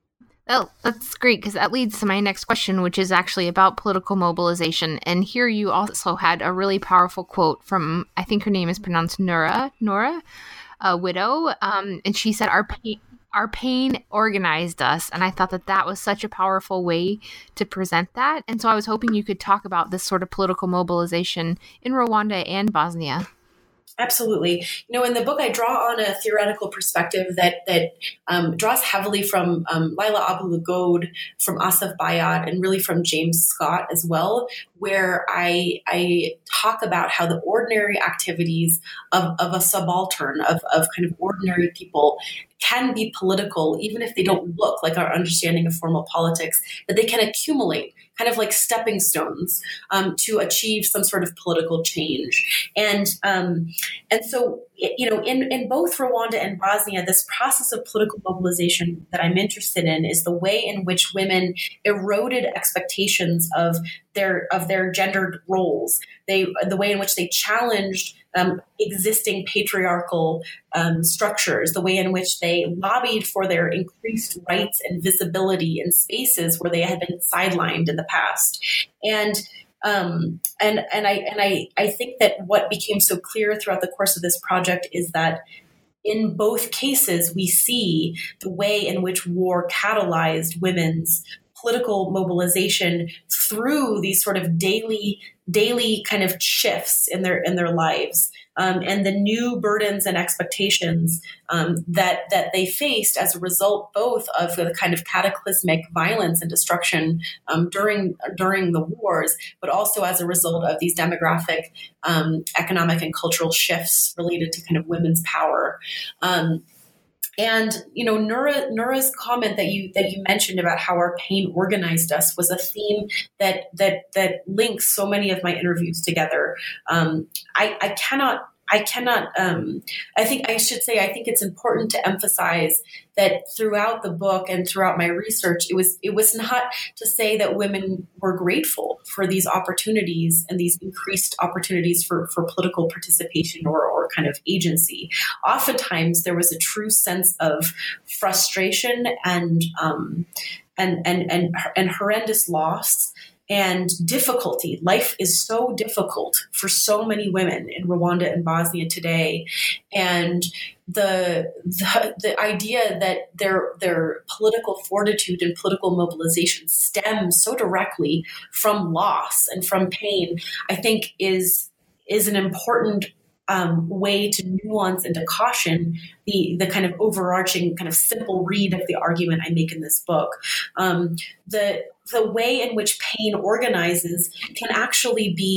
Oh, that's great, because that leads to my next question, which is actually about political mobilization. And here you also had a really powerful quote from, I think her name is pronounced Nora, Nora, a widow. Um, and she said, our pain, our pain organized us. And I thought that that was such a powerful way to present that. And so I was hoping you could talk about this sort of political mobilization in Rwanda and Bosnia. Absolutely. You know, in the book, I draw on a theoretical perspective that that um, draws heavily from um, Laila Abu-Lughod, from Asaf Bayat, and really from James Scott as well, where I I talk about how the ordinary activities of, of a subaltern, of, of kind of ordinary people, can be political, even if they don't look like our understanding of formal politics, that they can accumulate kind of like stepping stones um, to achieve some sort of political change. And um, and so, you know, in, in both Rwanda and Bosnia, this process of political mobilization that I'm interested in is the way in which women eroded expectations of their of their gendered roles. They the way in which they challenged um, existing patriarchal um, structures, the way in which they lobbied for their increased rights and visibility in spaces where they had been sidelined in the past. And Um, and and I and I, I think that what became so clear throughout the course of this project is that in both cases, we see the way in which war catalyzed women's political mobilization through these sort of daily daily kind of shifts in their in their lives. Um, and the new burdens and expectations um, that that they faced as a result, both of the kind of cataclysmic violence and destruction um, during during the wars, but also as a result of these demographic, um, economic, and cultural shifts related to kind of women's power. Um, And, you know, Nura, Nura's comment that you that you mentioned about how our pain organized us was a theme that that that links so many of my interviews together. Um, I, I cannot, I cannot, um, I think I should say, I think it's important to emphasize that throughout the book and throughout my research, it was it was not to say that women were grateful for these opportunities and these increased opportunities for, for political participation or, or kind of agency. Oftentimes, there was a true sense of frustration and um, and, and and and horrendous loss and difficulty. Life is so difficult for so many women in Rwanda and Bosnia today, and the the, the idea that their their political fortitude and political mobilization stems so directly from loss and from pain, I think is is an important Um, way to nuance and to caution the the kind of overarching kind of simple read of the argument I make in this book. Um, the the way in which pain organizes can actually be,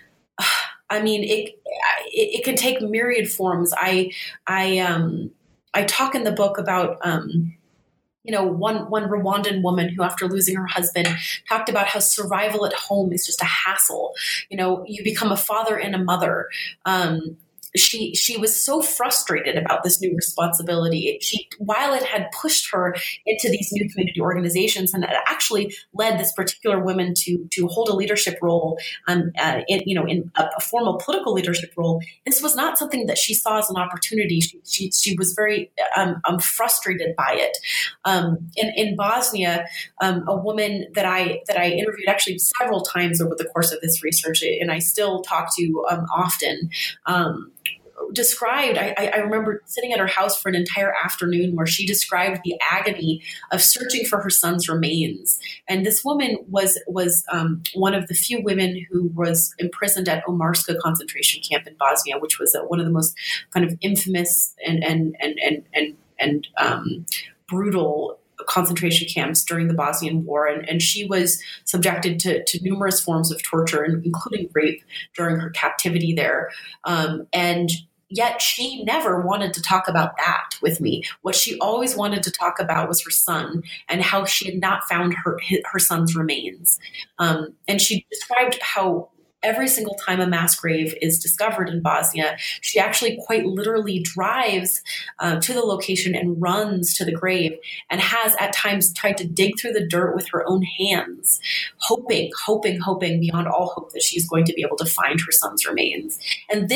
I mean, it it, it can take myriad forms. I I um I talk in the book about. Um, You know, one one Rwandan woman who, after losing her husband, talked about how survival at home is just a hassle. You know, you become a father and a mother. Um, she she was so frustrated about this new responsibility. She, while it had pushed her into these new community organizations, and it actually led this particular woman to to hold a leadership role, um, uh, in, you know, in a, a formal political leadership role. This was not something that she saw as an opportunity. She she, she was very um, um, frustrated by it. Um, in in Bosnia, um, a woman that I that I interviewed actually several times over the course of this research, and I still talk to um, often. Um, described, I, I remember sitting at her house for an entire afternoon where she described the agony of searching for her son's remains. And this woman was was um, one of the few women who was imprisoned at Omarska concentration camp in Bosnia, which was uh, one of the most kind of infamous and and and and and, and um, brutal concentration camps during the Bosnian War. And, and she was subjected to, to numerous forms of torture, including rape during her captivity there. Um, and Yet she never wanted to talk about that with me. What she always wanted to talk about was her son and how she had not found her her son's remains. Um, and she described how every single time a mass grave is discovered in Bosnia, she actually quite literally drives uh, to the location and runs to the grave and has at times tried to dig through the dirt with her own hands, hoping, hoping, hoping beyond all hope that she's going to be able to find her son's remains. And this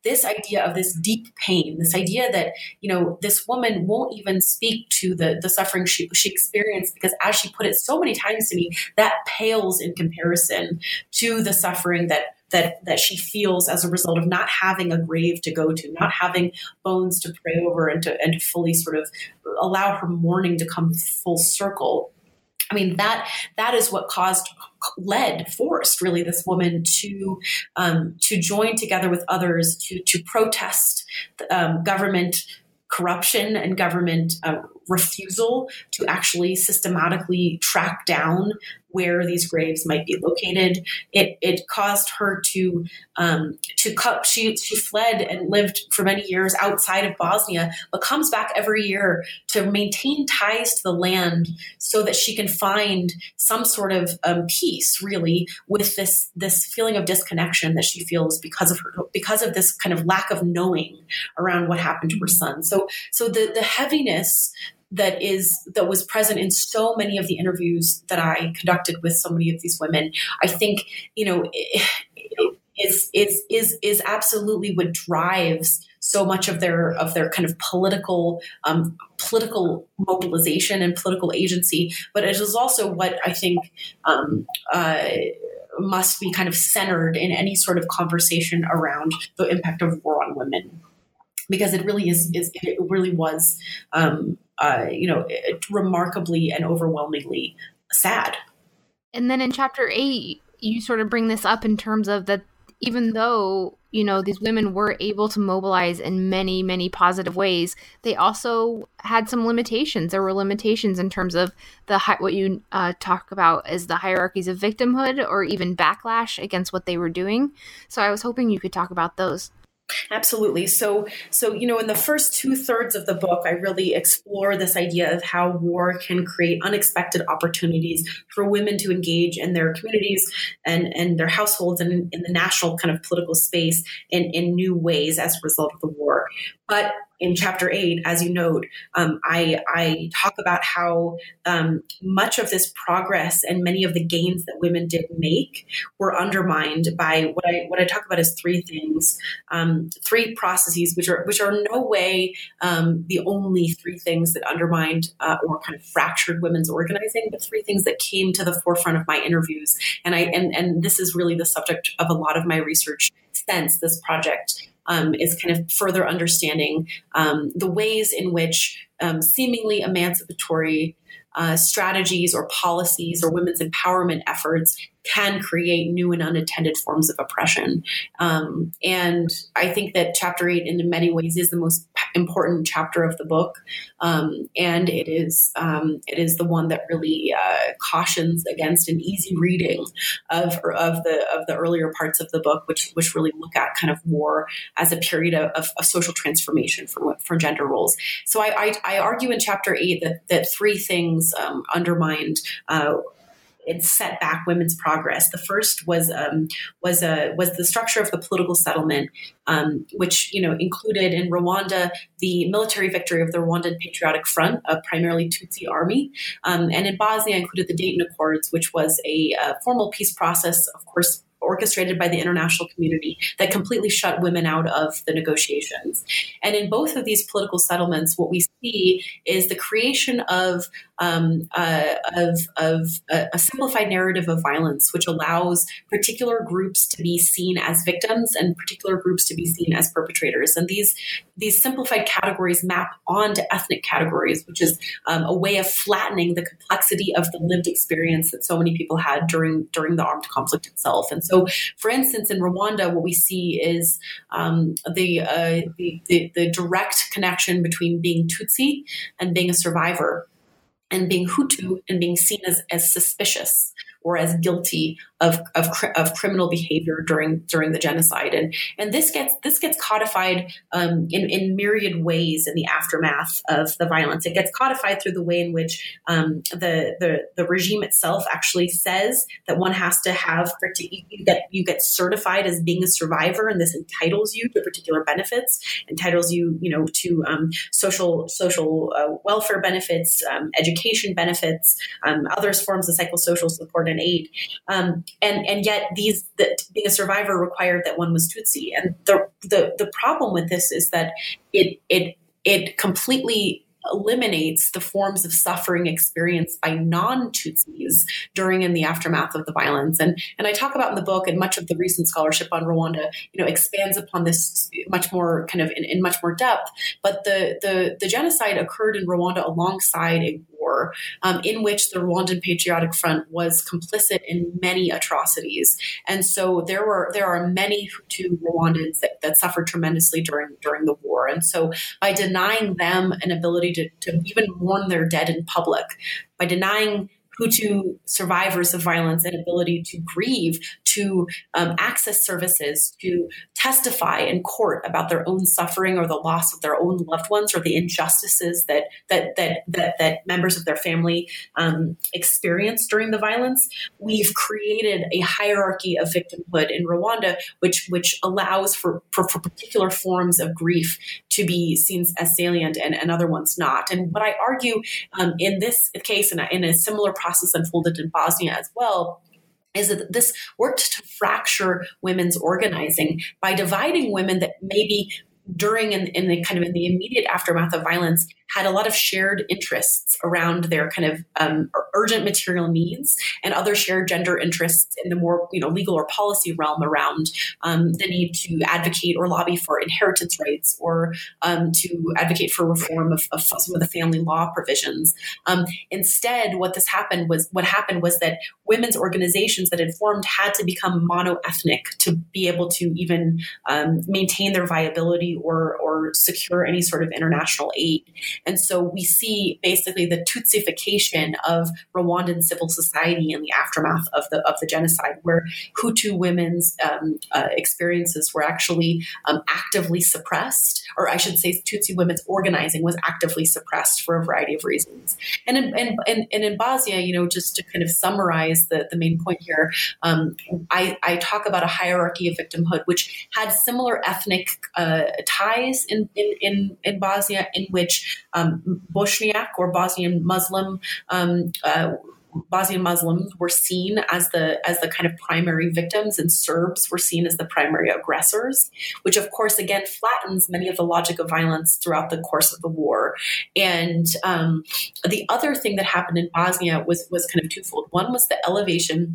this idea of this deep pain, this idea that, you know, this woman won't even speak to the, the suffering she, she experienced, because as she put it so many times to me, that pales in comparison to the suffering that that that she feels as a result of not having a grave to go to, not having bones to pray over, and to and to fully sort of allow her mourning to come full circle. I mean, that that is what caused, led, forced really this woman to um, to join together with others to to protest um, government corruption and government uh, refusal to actually systematically track down where these graves might be located. It it caused her to um, to cut. She she fled and lived for many years outside of Bosnia, but comes back every year to maintain ties to the land so that she can find some sort of um, peace, really, with this this feeling of disconnection that she feels because of her because of this kind of lack of knowing around what happened to her son. So so the the heaviness that is that was present in so many of the interviews that I conducted with so many of these women, I think, you know, is is is is absolutely what drives so much of their of their kind of political um, political mobilization and political agency. But it is also what I think um, uh, must be kind of centered in any sort of conversation around the impact of war on women, because it really is, is it really was. Um, Uh, you know, it, remarkably and overwhelmingly sad. And then in chapter eight, you sort of bring this up in terms of that even though, you know, these women were able to mobilize in many, many positive ways, they also had some limitations. There were limitations in terms of the what you uh, talk about as the hierarchies of victimhood or even backlash against what they were doing. So I was hoping you could talk about those. Absolutely. So, so, you know, in the first two thirds of the book, I really explore this idea of how war can create unexpected opportunities for women to engage in their communities and, and their households and in, in the national kind of political space in, in new ways as a result of the war. But in chapter eight, as you note, um, I, I talk about how um, much of this progress and many of the gains that women did make were undermined by what I what I talk about as three things, um, three processes, which are which are in no way um, the only three things that undermined uh, or kind of fractured women's organizing, but three things that came to the forefront of my interviews. And I and and this is really the subject of a lot of my research since this project. Um, is kind of further understanding um, the ways in which um, seemingly emancipatory uh, strategies or policies or women's empowerment efforts can create new and unattended forms of oppression. Um, and I think that chapter eight, in many ways, is the most important chapter of the book. Um, and it is um, it is the one that really uh, cautions against an easy reading of of the of the earlier parts of the book, which which really look at kind of war as a period of, of, of social transformation for for gender roles. So I, I, I argue in chapter eight that that three things um, undermined. Uh, It set back women's progress. The first was um, was a was the structure of the political settlement, um, which you know included in Rwanda the military victory of the Rwandan Patriotic Front, a primarily Tutsi army, um, and in Bosnia included the Dayton Accords, which was a, a formal peace process, of course, orchestrated by the international community that completely shut women out of the negotiations. And in both of these political settlements, what we see is the creation of um, uh, of, of a, a simplified narrative of violence, which allows particular groups to be seen as victims and particular groups to be seen as perpetrators. And these these simplified categories map onto ethnic categories, which is um, a way of flattening the complexity of the lived experience that so many people had during during the armed conflict itself. And so, for instance, in Rwanda, what we see is um, the, uh, the, the the direct connection between being Tutsi and being a survivor, and being Hutu and being seen as, as suspicious or as guilty of, of, of criminal behavior during during the genocide. And and this gets this gets codified um, in, in myriad ways in the aftermath of the violence. It gets codified through the way in which um, the, the the regime itself actually says that one has to have you get you get certified as being a survivor, and this entitles you to particular benefits, entitles you you know to um, social social uh, welfare benefits, um, education benefits, um, other forms of psychosocial support and aid. Um, and and yet these the, being a survivor required that one was Tutsi. And the the the problem with this is that it it it completely eliminates the forms of suffering experienced by non-Tutsis during and the aftermath of the violence. And and I talk about in the book, and much of the recent scholarship on Rwanda, you know, expands upon this much more kind of in, in much more depth. But the, the the genocide occurred in Rwanda alongside a war um, in which the Rwandan Patriotic Front was complicit in many atrocities. And so there were there are many Hutu Rwandans that, that suffered tremendously during during the war. And so by denying them an ability To, to even mourn their dead in public, by denying Hutu survivors of violence an ability to grieve, to um, access services, to testify in court about their own suffering or the loss of their own loved ones or the injustices that that that that, that members of their family um, experienced during the violence. We've created a hierarchy of victimhood in Rwanda, which which allows for, for, for particular forms of grief to be seen as salient and, and other ones not. And what I argue um, in this case, and in a similar process unfolded in Bosnia as well, is that this worked to fracture women's organizing by dividing women that maybe during and in the kind of in the immediate aftermath of violence had a lot of shared interests around their kind of um, urgent material needs and other shared gender interests in the more, you know, legal or policy realm around um, the need to advocate or lobby for inheritance rights or um, to advocate for reform of, of some of the family law provisions. Um, instead, what this happened was what happened was that women's organizations that had formed had to become mono-ethnic to be able to even um, maintain their viability or or secure any sort of international aid. And so we see basically the Tutsification of Rwandan civil society in the aftermath of the of the genocide, where Hutu women's um, uh, experiences were actually um, actively suppressed, or I should say Tutsi women's organizing was actively suppressed for a variety of reasons. And in, and, and, and in Bosnia, you know, just to kind of summarize the, the main point here, um, I, I talk about a hierarchy of victimhood, which had similar ethnic uh, ties in, in, in, in Bosnia, in which um, Bosniak or Bosnian Muslim um, uh, Bosnian Muslims were seen as the as the kind of primary victims, and Serbs were seen as the primary aggressors, which of course again flattens many of the logic of violence throughout the course of the war. And um, the other thing that happened in Bosnia was was kind of twofold. One was the elevation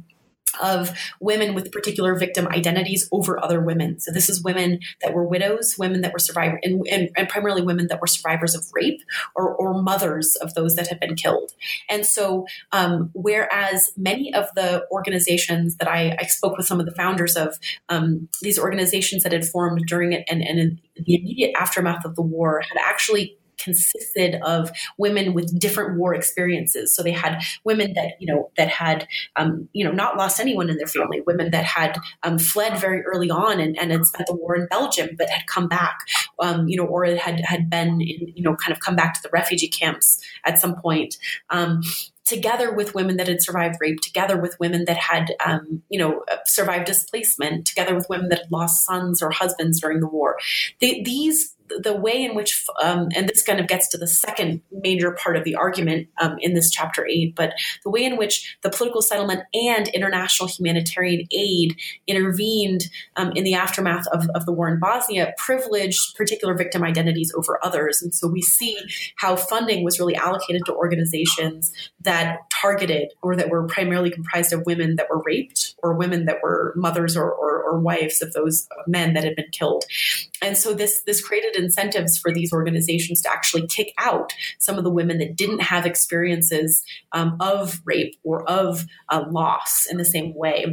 of women with particular victim identities over other women. So this is women that were widows, women that were survivors, and, and, and primarily women that were survivors of rape or, or mothers of those that had been killed. And so um, whereas many of the organizations that I, I spoke with some of the founders of, um, these organizations that had formed during it and, and in the immediate aftermath of the war had actually consisted of women with different war experiences. So they had women that, you know, that had, um, you know, not lost anyone in their family, women that had um, fled very early on and, and had spent the war in Belgium, but had come back, um, you know, or had, had been, in, you know, kind of come back to the refugee camps at some point. Um, together with women that had survived rape, together with women that had, um, you know, survived displacement, together with women that had lost sons or husbands during the war. They, these the way in which, um, and this kind of gets to the second major part of the argument um, in this chapter eight, but the way in which the political settlement and international humanitarian aid intervened um, in the aftermath of, of the war in Bosnia privileged particular victim identities over others. And so we see how funding was really allocated to organizations that targeted or that were primarily comprised of women that were raped or women that were mothers or, or, or wives of those men that had been killed. And so this, this created incentives for these organizations to actually kick out some of the women that didn't have experiences um, of rape or of uh, loss in the same way.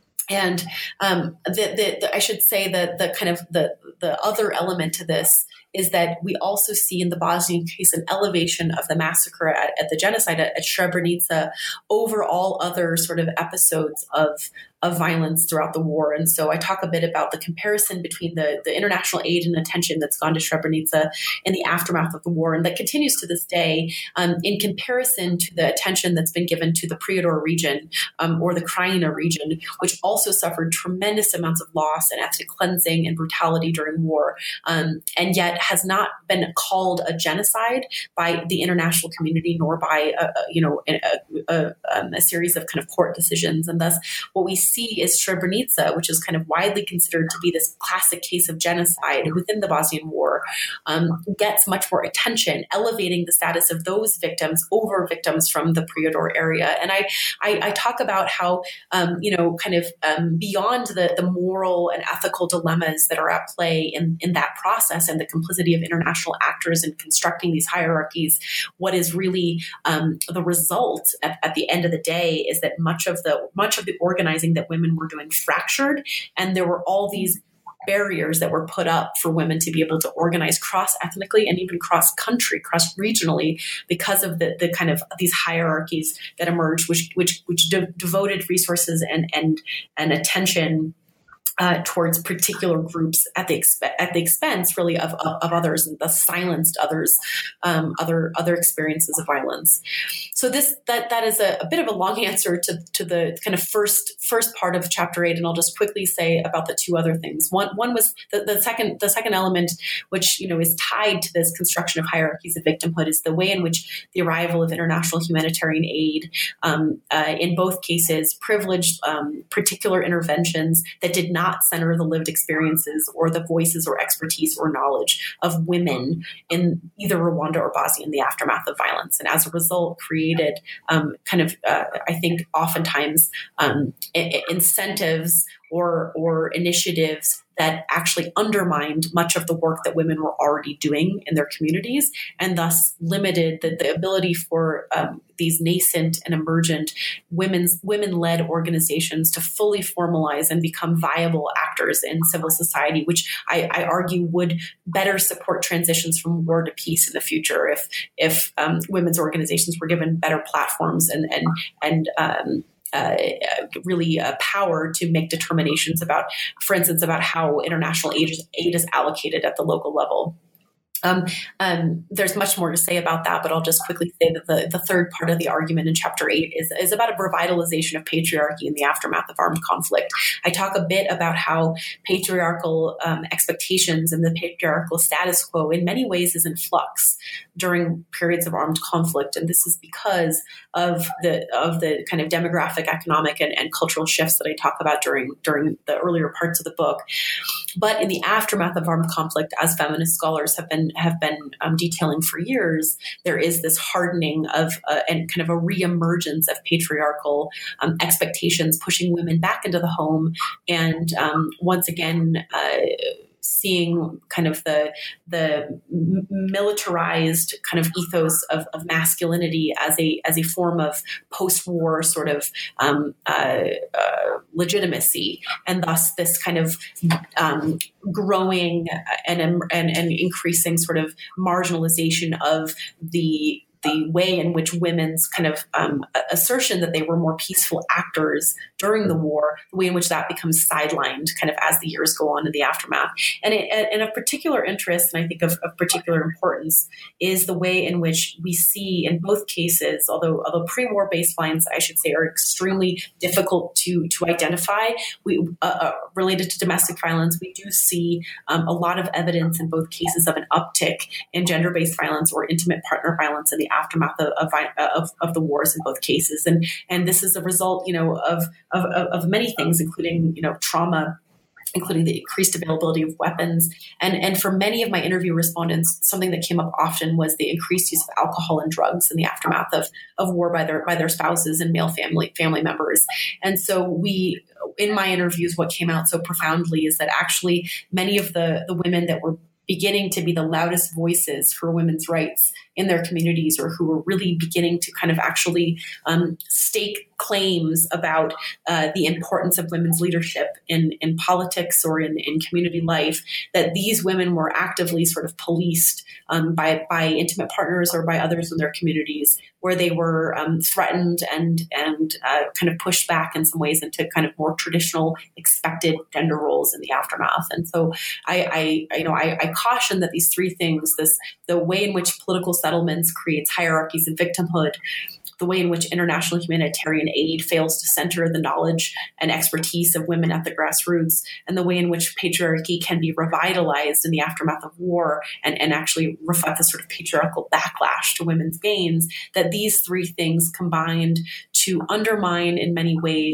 And um, the, the, the, I should say that the kind of the, the other element to this is that we also see in the Bosnian case an elevation of the massacre at, at the genocide at, at Srebrenica over all other sort of episodes of of violence throughout the war. And so I talk a bit about the comparison between the, the international aid and attention that's gone to Srebrenica in the aftermath of the war, and that continues to this day um, in comparison to the attention that's been given to the Prijedor region um, or the Krajina region, which also suffered tremendous amounts of loss and ethnic cleansing and brutality during war, um, and yet has not been called a genocide by the international community nor by a, a, you know a, a, a, a series of kind of court decisions. And thus what we see see is Srebrenica, which is kind of widely considered to be this classic case of genocide within the Bosnian War, um, gets much more attention, elevating the status of those victims over victims from the Prijedor area. And I, I, I talk about how, um, you know, kind of um, beyond the, the moral and ethical dilemmas that are at play in, in that process and the complicity of international actors in constructing these hierarchies, what is really um, the result at, at the end of the day is that much of the much of the organizing that women were doing fractured, and there were all these barriers that were put up for women to be able to organize cross-ethnically and even cross-country, cross-regionally, because of the, the kind of these hierarchies that emerged, which which which de- devoted resources and and and attention Uh, towards particular groups at the exp- at the expense, really, of, of, of others, and thus silenced others, um, other other experiences of violence. So this that that is a, a bit of a long answer to to the kind of first first part of chapter eight, and I'll just quickly say about the two other things. One one was the, the second the second element, which you know is tied to this construction of hierarchies of victimhood, is the way in which the arrival of international humanitarian aid, um, uh, in both cases, privileged um, particular interventions that did not center the lived experiences or the voices or expertise or knowledge of women in either Rwanda or Bosnia in the aftermath of violence. And as a result, created um, kind of, uh, I think, oftentimes um, I- incentives or or initiatives that actually undermined much of the work that women were already doing in their communities, and thus limited the, the ability for um, these nascent and emergent women's women-led organizations to fully formalize and become viable actors in civil society, which I, I argue would better support transitions from war to peace in the future if if um, women's organizations were given better platforms and and and um, Uh, really uh, power to make determinations about, for instance, about how international aid is, aid is allocated at the local level. Um, um, there's much more to say about that, but I'll just quickly say that the, the third part of the argument in chapter eight is, is about a revitalization of patriarchy in the aftermath of armed conflict. I talk a bit about how patriarchal um, expectations and the patriarchal status quo in many ways is in flux during periods of armed conflict. And this is because of the of the kind of demographic, economic, and, and cultural shifts that I talk about during, during the earlier parts of the book. But in the aftermath of armed conflict, as feminist scholars have been have been um, detailing for years, there is this hardening of uh, and kind of a reemergence of patriarchal um, expectations, pushing women back into the home, and um, once again uh, seeing kind of the the militarized kind of ethos of, of masculinity as a as a form of post-war sort of um, uh, uh, legitimacy, and thus this kind of um, growing and, and and increasing sort of marginalization of the the way in which women's kind of um, assertion that they were more peaceful actors during the war, the way in which that becomes sidelined kind of as the years go on in the aftermath. And, it, and of particular interest, and I think of, of particular importance, is the way in which we see in both cases, although although pre-war baselines, I should say, are extremely difficult to, to identify, we uh, uh, related to domestic violence, we do see um, a lot of evidence in both cases of an uptick in gender-based violence or intimate partner violence in the aftermath of, of, of, of the wars in both cases. And, and this is a result, you know, of, of, of many things, including, you know, trauma, including the increased availability of weapons. And, and for many of my interview respondents, something that came up often was the increased use of alcohol and drugs in the aftermath of, of war by their, by their spouses and male family, family members. And so we, in my interviews, what came out so profoundly is that actually many of the, the women that were beginning to be the loudest voices for women's rights in their communities, or who were really beginning to kind of actually um, stake claims about uh, the importance of women's leadership in, in politics or in, in community life, that these women were actively sort of policed um, by, by intimate partners or by others in their communities, where they were um, threatened and, and uh, kind of pushed back in some ways into kind of more traditional expected gender roles in the aftermath. And so I, I you know, I, I caution that these three things, this, the way in which political settlements creates hierarchies of victimhood, the way in which international humanitarian aid fails to center the knowledge and expertise of women at the grassroots, and the way in which patriarchy can be revitalized in the aftermath of war and, and actually reflect the sort of patriarchal backlash to women's gains, that these three things combined to undermine in many ways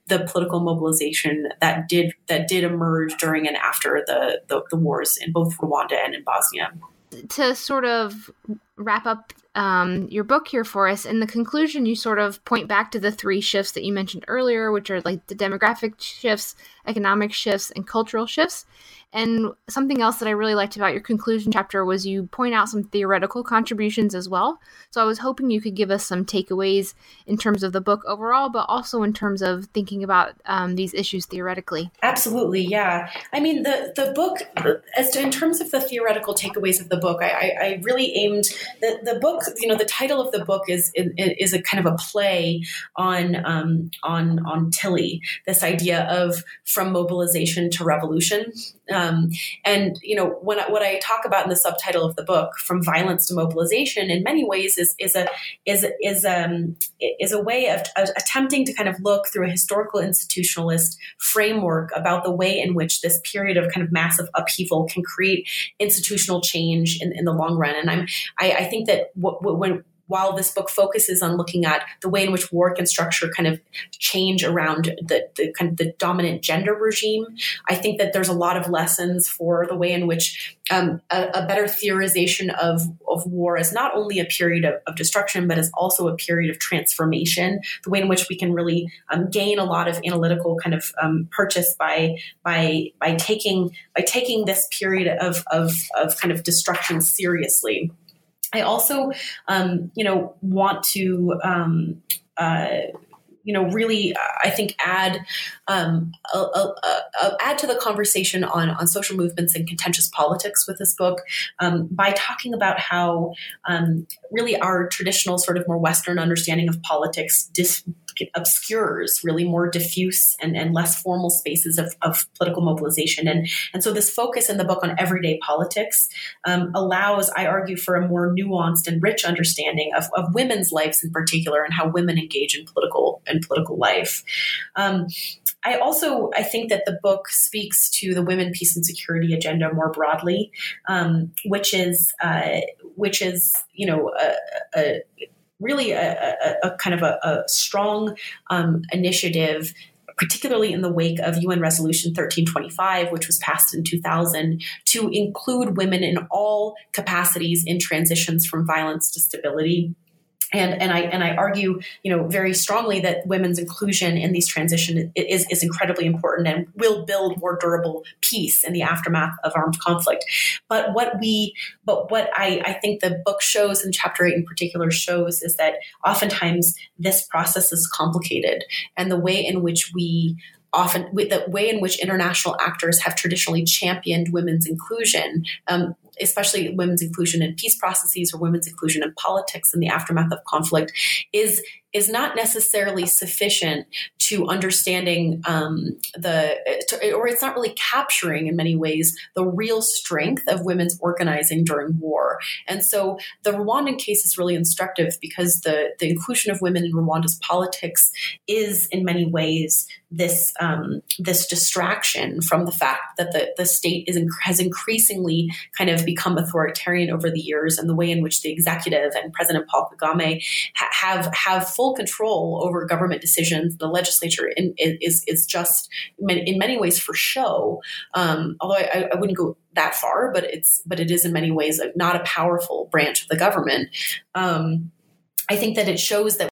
the political mobilization that did that did emerge during and after the, the, the wars in both Rwanda and in Bosnia. To sort of wrap up um, your book here for us, in the conclusion, you sort of point back to the three shifts that you mentioned earlier, which are like the demographic shifts, economic shifts, and cultural shifts. And something else that I really liked about your conclusion chapter was you point out some theoretical contributions as well. So I was hoping you could give us some takeaways in terms of the book overall, but also in terms of thinking about um, these issues theoretically. Absolutely, yeah. I mean, the the book, as to, in terms of the theoretical takeaways of the book, I, I, I really aimed the the book. You know, the title of the book is is a kind of a play on um, on on Tilly. This idea of from mobilization to revolution. Um, and, you know, when I, what I talk about in the subtitle of the book, From Violence to Mobilization, in many ways is, is a, is, is, um, is a way of, of attempting to kind of look through a historical institutionalist framework about the way in which this period of kind of massive upheaval can create institutional change in, in the long run. And I'm, I, I think that w- w- when, while this book focuses on looking at the way in which war can structure kind of change around the, the kind of the dominant gender regime, I think that there's a lot of lessons for the way in which um, a, a better theorization of, of war is not only a period of, of destruction, but is also a period of transformation, the way in which we can really um, gain a lot of analytical kind of um, purchase by by by taking by taking this period of, of, of kind of destruction seriously. I also, um, you know, want to, um, uh, you know, really, I think, add um, a, a, a, add to the conversation on on social movements and contentious politics with this book um, by talking about how um, really our traditional sort of more Western understanding of politics dis- obscures really more diffuse and, and less formal spaces of, of political mobilization. And, and so this focus in the book on everyday politics um, allows, I argue, for a more nuanced and rich understanding of, of women's lives in particular and how women engage in political and political life. Um, I also, I think that the book speaks to the women, peace, and security agenda more broadly, um, which is, uh, which is, you know, a, a really a, a, a kind of a, a strong um, initiative, particularly in the wake of U N Resolution thirteen twenty-five, which was passed in two thousand, to include women in all capacities in transitions from violence to stability. And and I and I argue, you know, very strongly that women's inclusion in these transitions is, is incredibly important and will build more durable peace in the aftermath of armed conflict. But what we, but what I, I think the book shows, and chapter eight in particular shows, is that oftentimes this process is complicated, and the way in which we often, with the way in which international actors have traditionally championed women's inclusion, um, especially women's inclusion in peace processes or women's inclusion in politics in the aftermath of conflict, is is not necessarily sufficient to understanding um, the, to, or it's not really capturing in many ways the real strength of women's organizing during war. And so the Rwandan case is really instructive because the, the inclusion of women in Rwanda's politics is in many ways this um, this distraction from the fact that the, the state is has increasingly kind of become authoritarian over the years, and the way in which the executive and President Paul Kagame ha- have have full control over government decisions. The legislature in, is is just in many ways for show. Um, although I, I wouldn't go that far, but it's but it is in many ways not a powerful branch of the government. Um, I think that it shows that